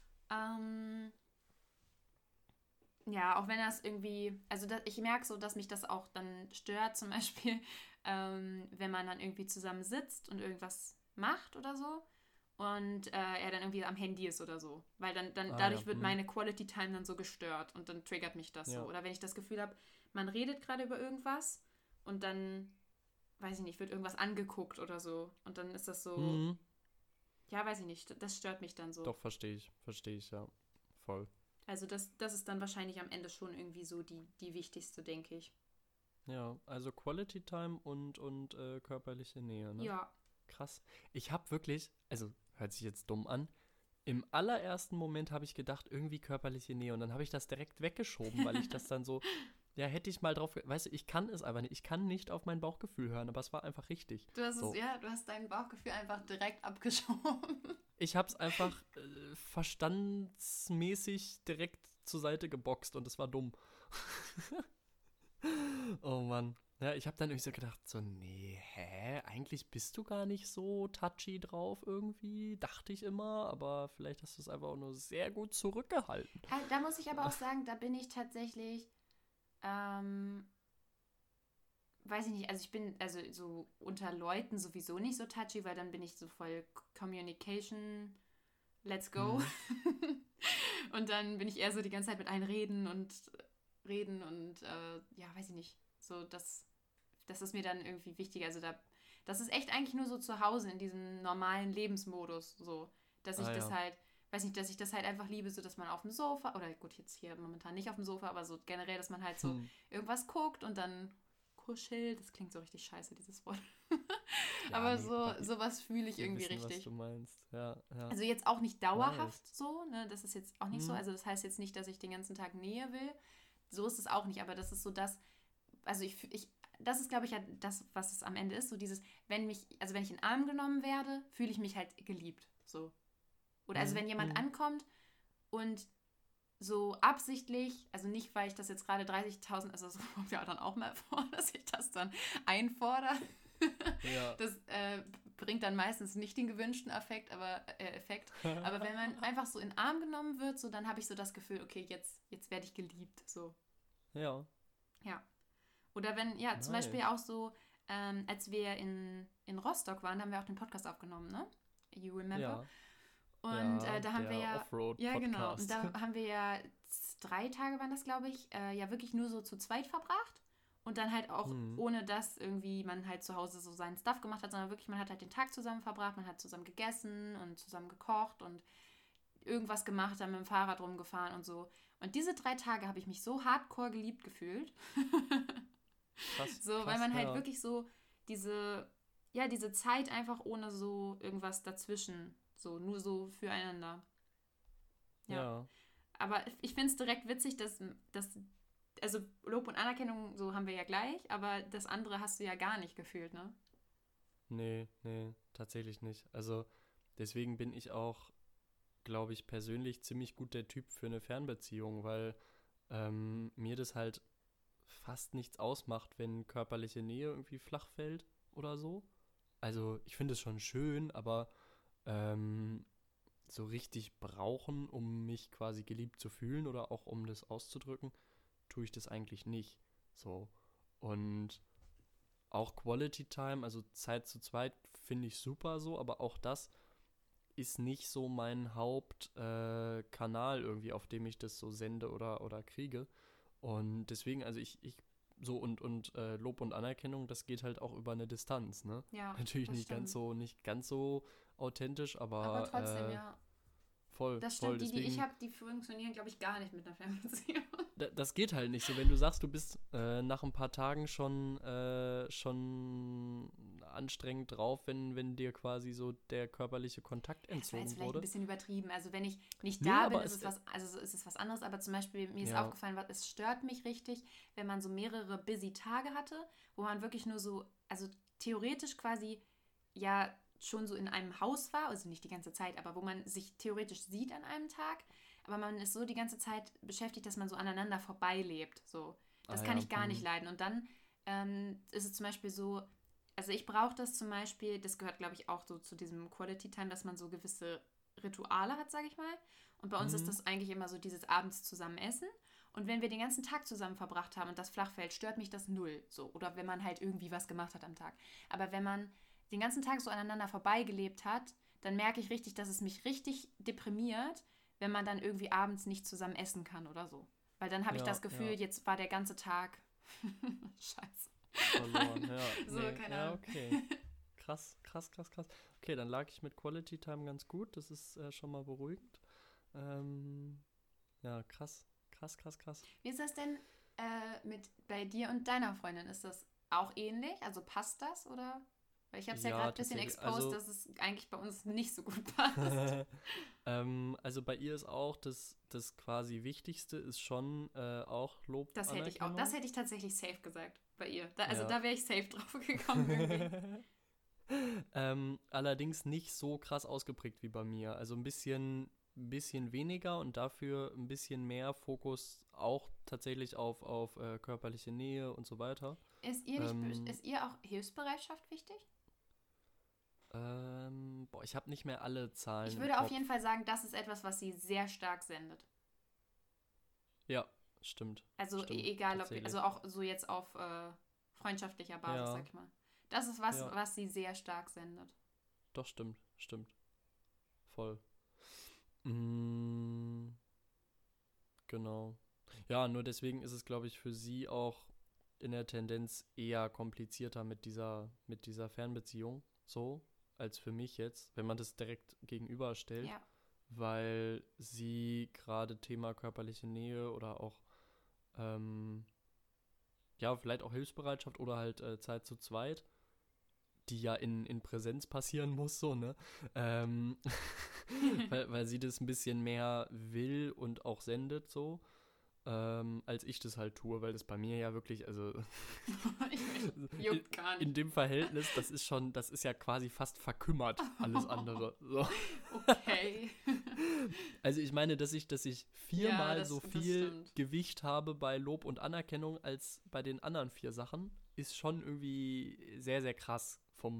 Ja, auch wenn das irgendwie, also ich merke so, dass mich das auch dann stört, zum Beispiel, wenn man dann irgendwie zusammen sitzt und irgendwas macht oder so und er dann irgendwie am Handy ist oder so, weil dann dadurch wird meine Quality Time dann so gestört und dann triggert mich das so. Oder wenn ich das Gefühl habe, man redet gerade über irgendwas und dann, weiß ich nicht, wird irgendwas angeguckt oder so und dann ist das so, ja, weiß ich nicht, das stört mich dann so. Doch, verstehe ich, ja, voll. Also das ist dann wahrscheinlich am Ende schon irgendwie so die wichtigste, denke ich. Ja, also Quality Time und körperliche Nähe, ne? Ja. Krass. Ich habe wirklich, also hört sich jetzt dumm an, im allerersten Moment habe ich gedacht, irgendwie körperliche Nähe und dann habe ich das direkt weggeschoben, weil ich das dann so, Ja, hätte ich mal drauf, weißt du, ich kann es einfach nicht. Ich kann nicht auf mein Bauchgefühl hören, aber es war einfach richtig. Du hast So. du hast dein Bauchgefühl einfach direkt abgeschoben. Ich habe es einfach verstandsmäßig direkt zur Seite geboxt und es war dumm. Oh Mann. Ja, ich habe dann irgendwie so gedacht, so, nee, eigentlich bist du gar nicht so touchy drauf irgendwie, dachte ich immer, aber vielleicht hast du es einfach auch nur sehr gut zurückgehalten. Da muss ich aber auch sagen, da bin ich tatsächlich, ähm, weiß ich nicht, also ich bin also so unter Leuten sowieso nicht so touchy, weil dann bin ich so voll Communication, let's go. Mhm. Und dann bin ich eher so die ganze Zeit mit allen reden und ja, weiß ich nicht. So, das ist mir dann irgendwie wichtig. Also das ist echt eigentlich nur so zu Hause in diesem normalen Lebensmodus, so, dass ich Ah das ja. halt, weiß nicht, dass ich das halt einfach liebe, so dass man auf dem Sofa, oder gut, jetzt hier momentan nicht auf dem Sofa, aber so generell, dass man halt so Hm. irgendwas guckt und dann kuschelt. Das klingt so richtig scheiße, dieses Wort. Ja, Aber nee, aber sowas fühle ich wir irgendwie wissen, was richtig. du meinst. Ja, ja. Also jetzt auch nicht Nice. dauerhaft so, ne? Das ist jetzt auch nicht so. Hm. Also das heißt jetzt nicht, dass ich den ganzen Tag Nähe will. So ist es auch nicht, aber das ist so das, also das ist, glaube ich, ja das, was es am Ende ist. So dieses, wenn ich in den Arm genommen werde, fühle ich mich halt geliebt. So. Oder also Hm. wenn jemand Hm. ankommt und so absichtlich, also nicht, weil ich das jetzt gerade 30.000, also so kommt ja dann auch mal vor, dass ich das dann einfordere. Ja. Das bringt dann meistens nicht den gewünschten Effekt. Aber wenn man einfach so in den Arm genommen wird, so dann habe ich so das Gefühl, okay, jetzt werde ich geliebt. So, Ja. ja. Oder wenn, ja, zum Beispiel Nice. auch so, als wir in Rostock waren, haben wir auch den Podcast aufgenommen, ne? You remember? Ja. Und Ja, da haben wir der ja genau, und Offroad-Podcast. da haben wir ja 3 Tage waren das, glaube ich, ja wirklich nur so zu zweit verbracht. Und dann halt auch Hm. ohne dass irgendwie man halt zu Hause so seinen Stuff gemacht hat, sondern wirklich, man hat halt den Tag zusammen verbracht, man hat zusammen gegessen und zusammen gekocht und irgendwas gemacht, dann mit dem Fahrrad rumgefahren und so. Und diese 3 Tage habe ich mich so hardcore geliebt gefühlt. Krass, So, weil krass, man halt ja. wirklich so diese, ja, diese Zeit einfach ohne so irgendwas dazwischen, so nur so füreinander. Ja. Ja. Aber ich finde es direkt witzig, also Lob und Anerkennung, so haben wir ja gleich, aber das andere hast du ja gar nicht gefühlt, ne? Nee, nee, tatsächlich nicht. Also deswegen bin ich auch, glaube ich, persönlich ziemlich gut der Typ für eine Fernbeziehung, weil mir das halt fast nichts ausmacht, wenn körperliche Nähe irgendwie flach fällt oder so. Also ich finde es schon schön, aber ähm, so richtig brauchen, um mich quasi geliebt zu fühlen oder auch um das auszudrücken, tue ich das eigentlich nicht. So. Und auch Quality Time, also Zeit zu zweit, finde ich super so, aber auch das ist nicht so mein Hauptkanal Kanal irgendwie, auf dem ich das so sende oder kriege. Und deswegen, also ich so und Lob und Anerkennung, das geht halt auch über eine Distanz, ne? Ja, Natürlich das stimmt. nicht ganz so authentisch, Aber trotzdem, aber ja. voll, Das voll. stimmt, die ich Deswegen habe, die funktionieren, glaube ich, gar nicht mit einer Fernbeziehung. das geht halt nicht so. Wenn du sagst, du bist nach ein paar Tagen schon anstrengend drauf, wenn dir quasi so der körperliche Kontakt Das war jetzt entzogen vielleicht ein wurde. bisschen übertrieben. Also wenn ich nicht Nee, da bin, aber es, also so ist es was anderes. Aber zum Beispiel, mir ist ja, aufgefallen, es stört mich richtig, wenn man so mehrere busy Tage hatte, wo man wirklich nur so, also theoretisch quasi ja schon so in einem Haus war, also nicht die ganze Zeit, aber wo man sich theoretisch sieht an einem Tag, aber man ist so die ganze Zeit beschäftigt, dass man so aneinander vorbeilebt. So, das ah kann ja, ich gar nicht leiden. Und dann ist es zum Beispiel so, also ich brauche das zum Beispiel, das gehört glaube ich auch so zu diesem Quality Time, dass man so gewisse Rituale hat, sage ich mal. Und bei uns ist hm, das eigentlich immer so dieses abends zusammen essen. Und wenn wir den ganzen Tag zusammen verbracht haben und das flach fällt, stört mich das null. So. Oder wenn man halt irgendwie was gemacht hat am Tag. Aber wenn man den ganzen Tag so aneinander vorbeigelebt hat, dann merke ich richtig, dass es mich richtig deprimiert, wenn man dann irgendwie abends nicht zusammen essen kann oder so. Weil dann habe ich ja, das Gefühl, ja, jetzt war der ganze Tag scheiße. verloren, ja, So, nee, keine ja, Ahnung. okay. Krass, krass, krass, krass. Okay, dann lag ich mit Quality Time ganz gut, das ist schon mal beruhigend. Ähm, ja, krass, krass, krass, krass. Wie ist das denn bei dir und deiner Freundin? Ist das auch ähnlich? Also passt das oder? Weil ich habe es ja Ja, gerade ein bisschen tatsächlich. exposed, dass es eigentlich bei uns nicht so gut passt. Also bei ihr ist auch das quasi Wichtigste ist schon auch Lob, Das hätte ich auch. Das Anerkennung. hätte ich tatsächlich safe gesagt bei ihr. Also Ja. da wäre ich safe drauf gekommen irgendwie. Allerdings nicht so krass ausgeprägt wie bei mir. Also ein bisschen weniger und dafür ein bisschen mehr Fokus auch tatsächlich auf körperliche Nähe und so weiter. Ähm, Ist ihr auch Hilfsbereitschaft wichtig? boah, ich habe nicht mehr alle Zahlen Ich im würde auf Kopf. jeden Fall sagen, das ist etwas, was sie sehr stark sendet. Ja, stimmt. Also Stimmt, egal ob, also tatsächlich. auch so jetzt auf freundschaftlicher Basis, sag Ja, ich mal. Das ist was, ja, was sie sehr stark sendet. doch, stimmt, stimmt. Voll. Mm, genau. Ja, nur deswegen ist es, glaube ich, für sie auch in der Tendenz eher komplizierter mit dieser Fernbeziehung, so, als für mich jetzt, wenn man das direkt gegenüberstellt, Ja. weil sie gerade Thema körperliche Nähe oder auch, ähm, ja, vielleicht auch Hilfsbereitschaft oder halt Zeit zu zweit, die ja in Präsenz passieren muss, so, ne? Ähm, weil sie das ein bisschen mehr will und auch sendet, so, als ich das halt tue, weil das bei mir ja wirklich, also in, Juckt gar in nicht. dem Verhältnis, das ist ja quasi fast verkümmert, alles andere. So. Okay. Also ich meine, dass ich Ja, viermal so das viel stimmt. Gewicht habe bei Lob und Anerkennung als bei den anderen 4 Sachen, ist schon irgendwie sehr, sehr krass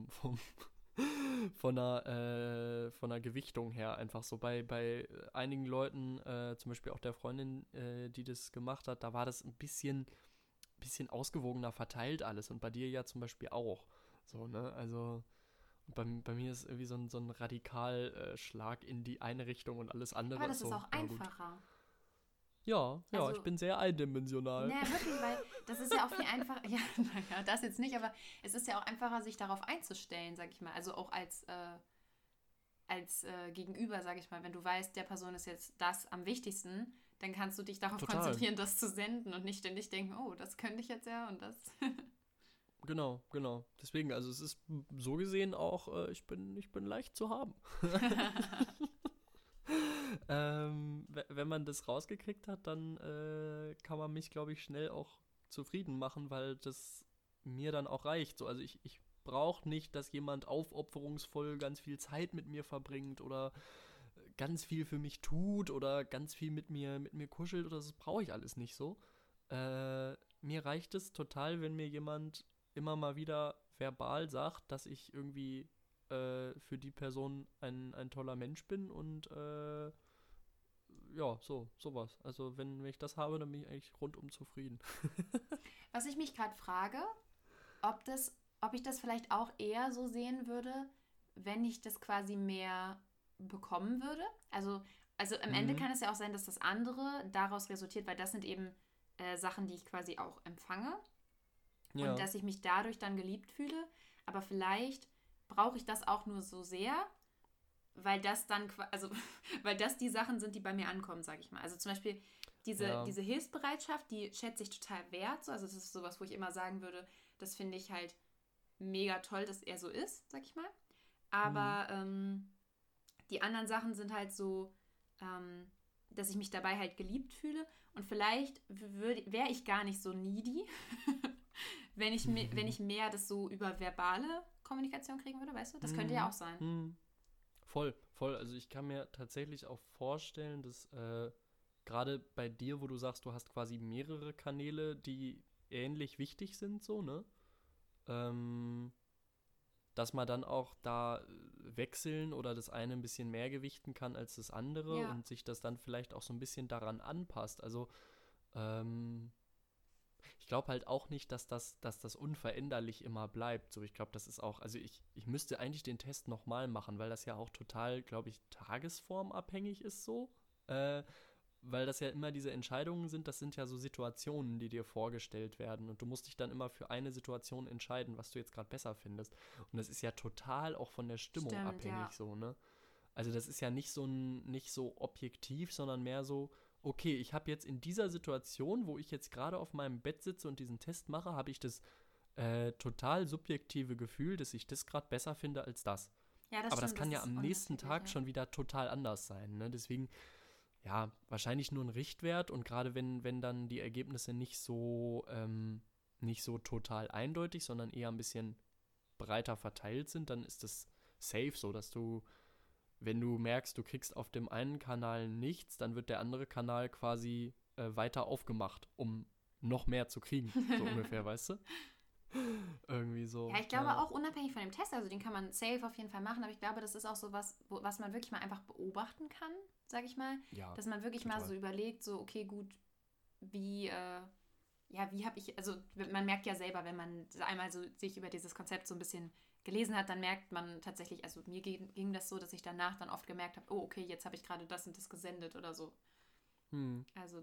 von der Gewichtung her. Einfach so bei einigen Leuten, zum Beispiel auch der Freundin, die das gemacht hat, da war das ein bisschen ausgewogener verteilt alles und bei dir ja zum Beispiel auch. So, ne? Also bei mir ist irgendwie so ein Radikalschlag in die eine Richtung und alles Aber andere das ist ist so, auch ja gut. einfacher. Ja, ja, ich Also, bin sehr eindimensional. ne, wirklich, weil das ist ja auch viel einfacher. Ja, naja, das jetzt nicht, aber es ist ja auch einfacher, sich darauf einzustellen, sag ich mal. Also auch als Gegenüber, sag ich mal. Wenn du weißt, der Person ist jetzt das am wichtigsten, dann kannst du dich darauf Total. konzentrieren, das zu senden und nicht ständig denken, oh, das könnte ich jetzt ja und das. Genau, genau. Deswegen, also es ist so gesehen auch, ich bin leicht zu haben. Wenn man das rausgekriegt hat, dann kann man mich, glaube ich, schnell auch zufrieden machen, weil das mir dann auch reicht. So, also ich brauche nicht, dass jemand aufopferungsvoll ganz viel Zeit mit mir verbringt oder ganz viel für mich tut oder ganz viel mit mir kuschelt oder das brauche ich alles nicht so. Mir reicht es total, wenn mir jemand immer mal wieder verbal sagt, dass ich irgendwie für die Person ein toller Mensch bin und ja, sowas. Also wenn ich das habe, dann bin ich eigentlich rundum zufrieden. Was ich mich gerade frage, ob ich das vielleicht auch eher so sehen würde, wenn ich das quasi mehr bekommen würde. Also am Ende Mhm. kann es ja auch sein, dass das andere daraus resultiert, weil das sind eben Sachen, die ich quasi auch empfange und Ja. dass ich mich dadurch dann geliebt fühle. Aber vielleicht brauche ich das auch nur so sehr, weil das dann, also weil das die Sachen sind, die bei mir ankommen, sage ich mal. Also zum Beispiel Ja. diese Hilfsbereitschaft, die schätze ich total wert. So. Also das ist sowas, wo ich immer sagen würde, das finde ich halt mega toll, dass er so ist, sag ich mal. Mhm. Aber die anderen Sachen sind halt so, ähm, dass ich mich dabei halt geliebt fühle. Und vielleicht wäre ich gar nicht so needy, wenn ich mehr das so über verbale Kommunikation kriegen würde, weißt du? Das könnte ja Mhm. auch sein. Mhm. Voll, voll. Also ich kann mir tatsächlich auch vorstellen, dass gerade bei dir, wo du sagst, du hast quasi mehrere Kanäle, die ähnlich wichtig sind, so, ne? Ähm, dass man dann auch da wechseln oder das eine ein bisschen mehr gewichten kann als das andere Ja, und sich das dann vielleicht auch so ein bisschen daran anpasst. Also ähm, ich glaube halt auch nicht, dass das unveränderlich immer bleibt. So, ich glaube, das ist auch, also ich müsste eigentlich den Test nochmal machen, weil das ja auch total, glaube ich, tagesformabhängig ist so. Äh, weil das ja immer diese Entscheidungen sind, das sind ja so Situationen, die dir vorgestellt werden. Und du musst dich dann immer für eine Situation entscheiden, was du jetzt gerade besser findest. Und das ist ja total auch von der Stimmung stimmt, ja. abhängig, so, ne? Also das ist ja nicht so objektiv, sondern mehr so, okay, ich habe jetzt in dieser Situation, wo ich jetzt gerade auf meinem Bett sitze und diesen Test mache, habe ich das total subjektive Gefühl, dass ich das gerade besser finde als das. Ja, Aber das stimmt, kann ja ist am nächsten Tag unterschiedlich, schon wieder total anders sein. Ne? Deswegen, ja, wahrscheinlich nur ein Richtwert. Und gerade wenn dann die Ergebnisse nicht so total eindeutig, sondern eher ein bisschen breiter verteilt sind, dann ist es safe so, dass du, wenn du merkst, du kriegst auf dem einen Kanal nichts, dann wird der andere Kanal quasi weiter aufgemacht, um noch mehr zu kriegen, so ungefähr, weißt du? Irgendwie so. Ja, ich glaube auch unabhängig von dem Test, also den kann man safe auf jeden Fall machen, aber ich glaube, das ist auch so was, was man wirklich mal einfach beobachten kann, sag ich mal. Ja, Dass man wirklich mal total. so überlegt, so, okay, gut, wie, wie habe ich, also man merkt ja selber, wenn man einmal so sich über dieses Konzept so ein bisschen gelesen hat, dann merkt man tatsächlich, also mir ging das so, dass ich danach dann oft gemerkt habe, oh, okay, jetzt habe ich gerade das und das gesendet oder so. Also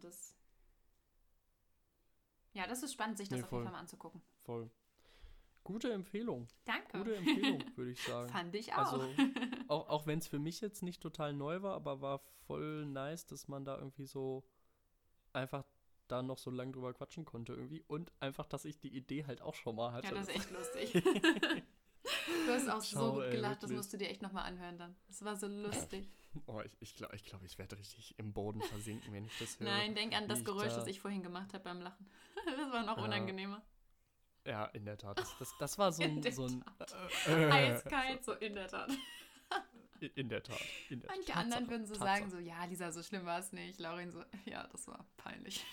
ja, das ist spannend, sich das Nee, auf jeden voll, Fall mal anzugucken. voll. Gute Empfehlung. Danke. Gute Empfehlung, würde ich sagen. Fand ich auch. Also, auch wenn es für mich jetzt nicht total neu war, aber war voll nice, dass man da irgendwie so einfach da noch so lange drüber quatschen konnte irgendwie. Und einfach, dass ich die Idee halt auch schon mal hatte. Ja, das ist echt lustig. Du hast auch so gut gelacht, das wirklich. musst du dir echt nochmal anhören dann. Das war so lustig. Oh, ich glaube, ich werde richtig im Boden versinken, wenn ich das höre. Nein, denk an wie das ich Geräusch, da- das ich vorhin gemacht habe beim Lachen. Das war noch Ja. unangenehmer. Ja, in der Tat. Das war so In der ein Eiskalt, so in der Tat. in der Tat. Manche anderen würden so sagen, so, ja, Lisa, so schlimm war es nicht. Laurin so, ja, das war peinlich.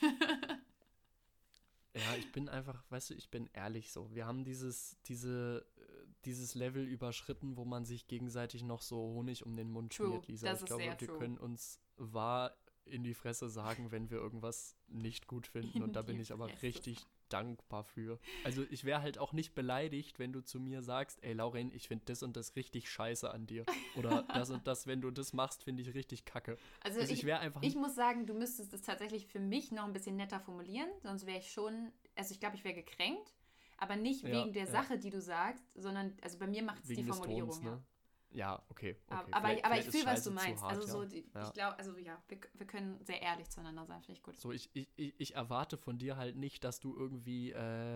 Ja, ich bin einfach, weißt du, ich bin ehrlich so. Wir haben dieses Level überschritten, wo man sich gegenseitig noch so Honig um den Mund True, schmiert, Lisa. das Ich ist glaube, sehr wir true. können uns wahr in die Fresse sagen, wenn wir irgendwas nicht gut finden. Und da In bin die ich aber Fresse richtig dankbar für. Also ich wäre halt auch nicht beleidigt, wenn du zu mir sagst, ey Lauren, ich finde das und das richtig scheiße an dir. Oder das und das, wenn du das machst, finde ich richtig kacke. Also ich wäre einfach ich muss sagen, du müsstest es tatsächlich für mich noch ein bisschen netter formulieren, sonst wäre ich schon, also ich glaube, ich wäre gekränkt, aber nicht Ja, wegen der ja. Sache, die du sagst, sondern, also bei mir macht es die wegen des Formulierung, Tons, ja. ne? Ja, okay. Aber ich Vielleicht ist fühle, was Scheiße du zu meinst. hart, Also so, ja. ich glaube, also ja, wir können sehr ehrlich zueinander sein, finde ich gut. So, ich erwarte von dir halt nicht, dass du irgendwie,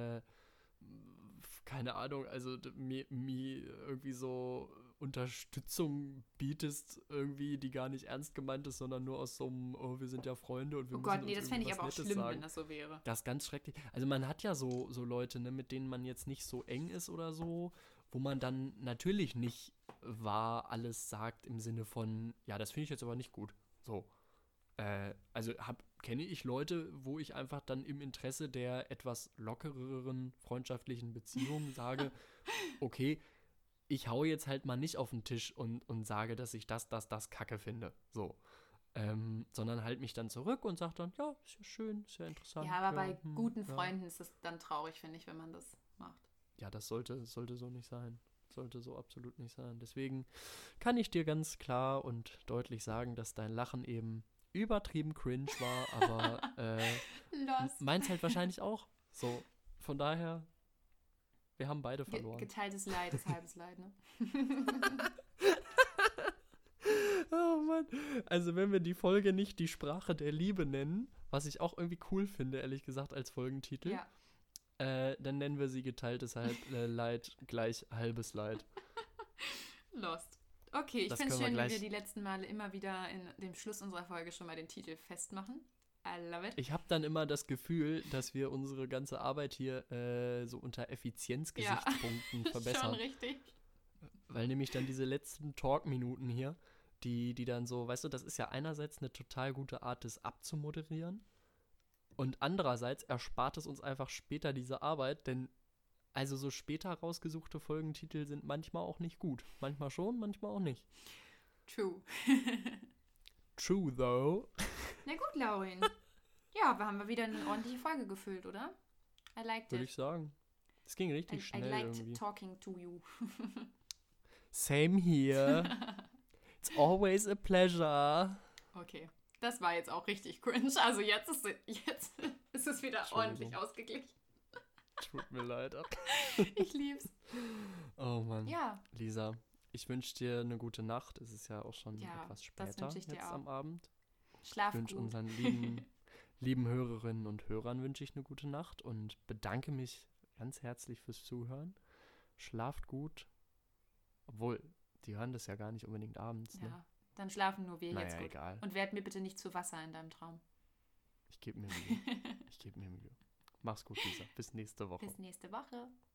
keine Ahnung, also mir irgendwie so Unterstützung bietest, irgendwie, die gar nicht ernst gemeint ist, sondern nur aus so einem, oh, wir sind ja Freunde und wir Oh müssen Gott, uns nee, das irgendwie fände ich was aber auch Nettes schlimm, sagen. wenn das so wäre. Das ist ganz schrecklich. Also man hat ja so Leute, ne, mit denen man jetzt nicht so eng ist oder so, wo man dann natürlich nicht wahr alles sagt im Sinne von, ja, das finde ich jetzt aber nicht gut. So. Also kenne ich Leute, wo ich einfach dann im Interesse der etwas lockereren freundschaftlichen Beziehung sage, okay, ich hau jetzt halt mal nicht auf den Tisch und sage, dass ich das Kacke finde. So. Sondern halt mich dann zurück und sage dann, ja, ist ja schön, ist ja interessant. Ja, aber bei ja, guten ja. Freunden ist es dann traurig, finde ich, wenn man das macht. Ja, das sollte so nicht sein. Sollte so absolut nicht sein. Deswegen kann ich dir ganz klar und deutlich sagen, dass dein Lachen eben übertrieben cringe war, aber Los. meins halt wahrscheinlich auch. So, von daher, wir haben beide verloren. Geteiltes Leid ist halbes Leid, ne? Oh Mann. Also wenn wir die Folge nicht die Sprache der Liebe nennen, was ich auch irgendwie cool finde, ehrlich gesagt, als Folgentitel, Ja. dann nennen wir sie geteiltes Leid gleich halbes Leid. Lost. Okay, ich Das finde es können wir schön, wie gleich- wir die letzten Male immer wieder in dem Schluss unserer Folge schon mal den Titel festmachen. I love it. Ich habe dann immer das Gefühl, dass wir unsere ganze Arbeit hier so unter Effizienzgesichtspunkten verbessern. Schon richtig. Weil nämlich dann diese letzten Talk-Minuten hier, die dann so, weißt du, das ist ja einerseits eine total gute Art, das abzumoderieren. Und andererseits erspart es uns einfach später diese Arbeit, denn also so später rausgesuchte Folgentitel sind manchmal auch nicht gut. Manchmal schon, manchmal auch nicht. True. True, though. Na gut, Laurin. Ja, wir haben wieder eine ordentliche Folge gefüllt, oder? I liked Würde it. ich sagen. Es ging richtig I schnell liked irgendwie. talking to you. Same here. It's always a pleasure. Okay. Das war jetzt auch richtig cringe. Also jetzt ist es wieder Entschuldigung. ordentlich ausgeglichen. Tut mir leid. Ich lieb's. Oh Mann. Ja, Lisa, ich wünsche dir eine gute Nacht. Es ist ja auch schon Ja, etwas das später wünsch ich dir jetzt auch. am Abend. schlaf Ich wünsche gut. unseren lieben Hörerinnen und Hörern wünsche ich eine gute Nacht und bedanke mich ganz herzlich fürs Zuhören. Schlaft gut. Obwohl, die hören das ja gar nicht unbedingt abends, ne? Ja, dann schlafen nur wir Naja, jetzt gut. egal. Und werd mir bitte nicht zu Wasser in deinem Traum. Ich gebe mir Mühe. Mach's gut, Lisa. Bis nächste Woche. Bis nächste Woche.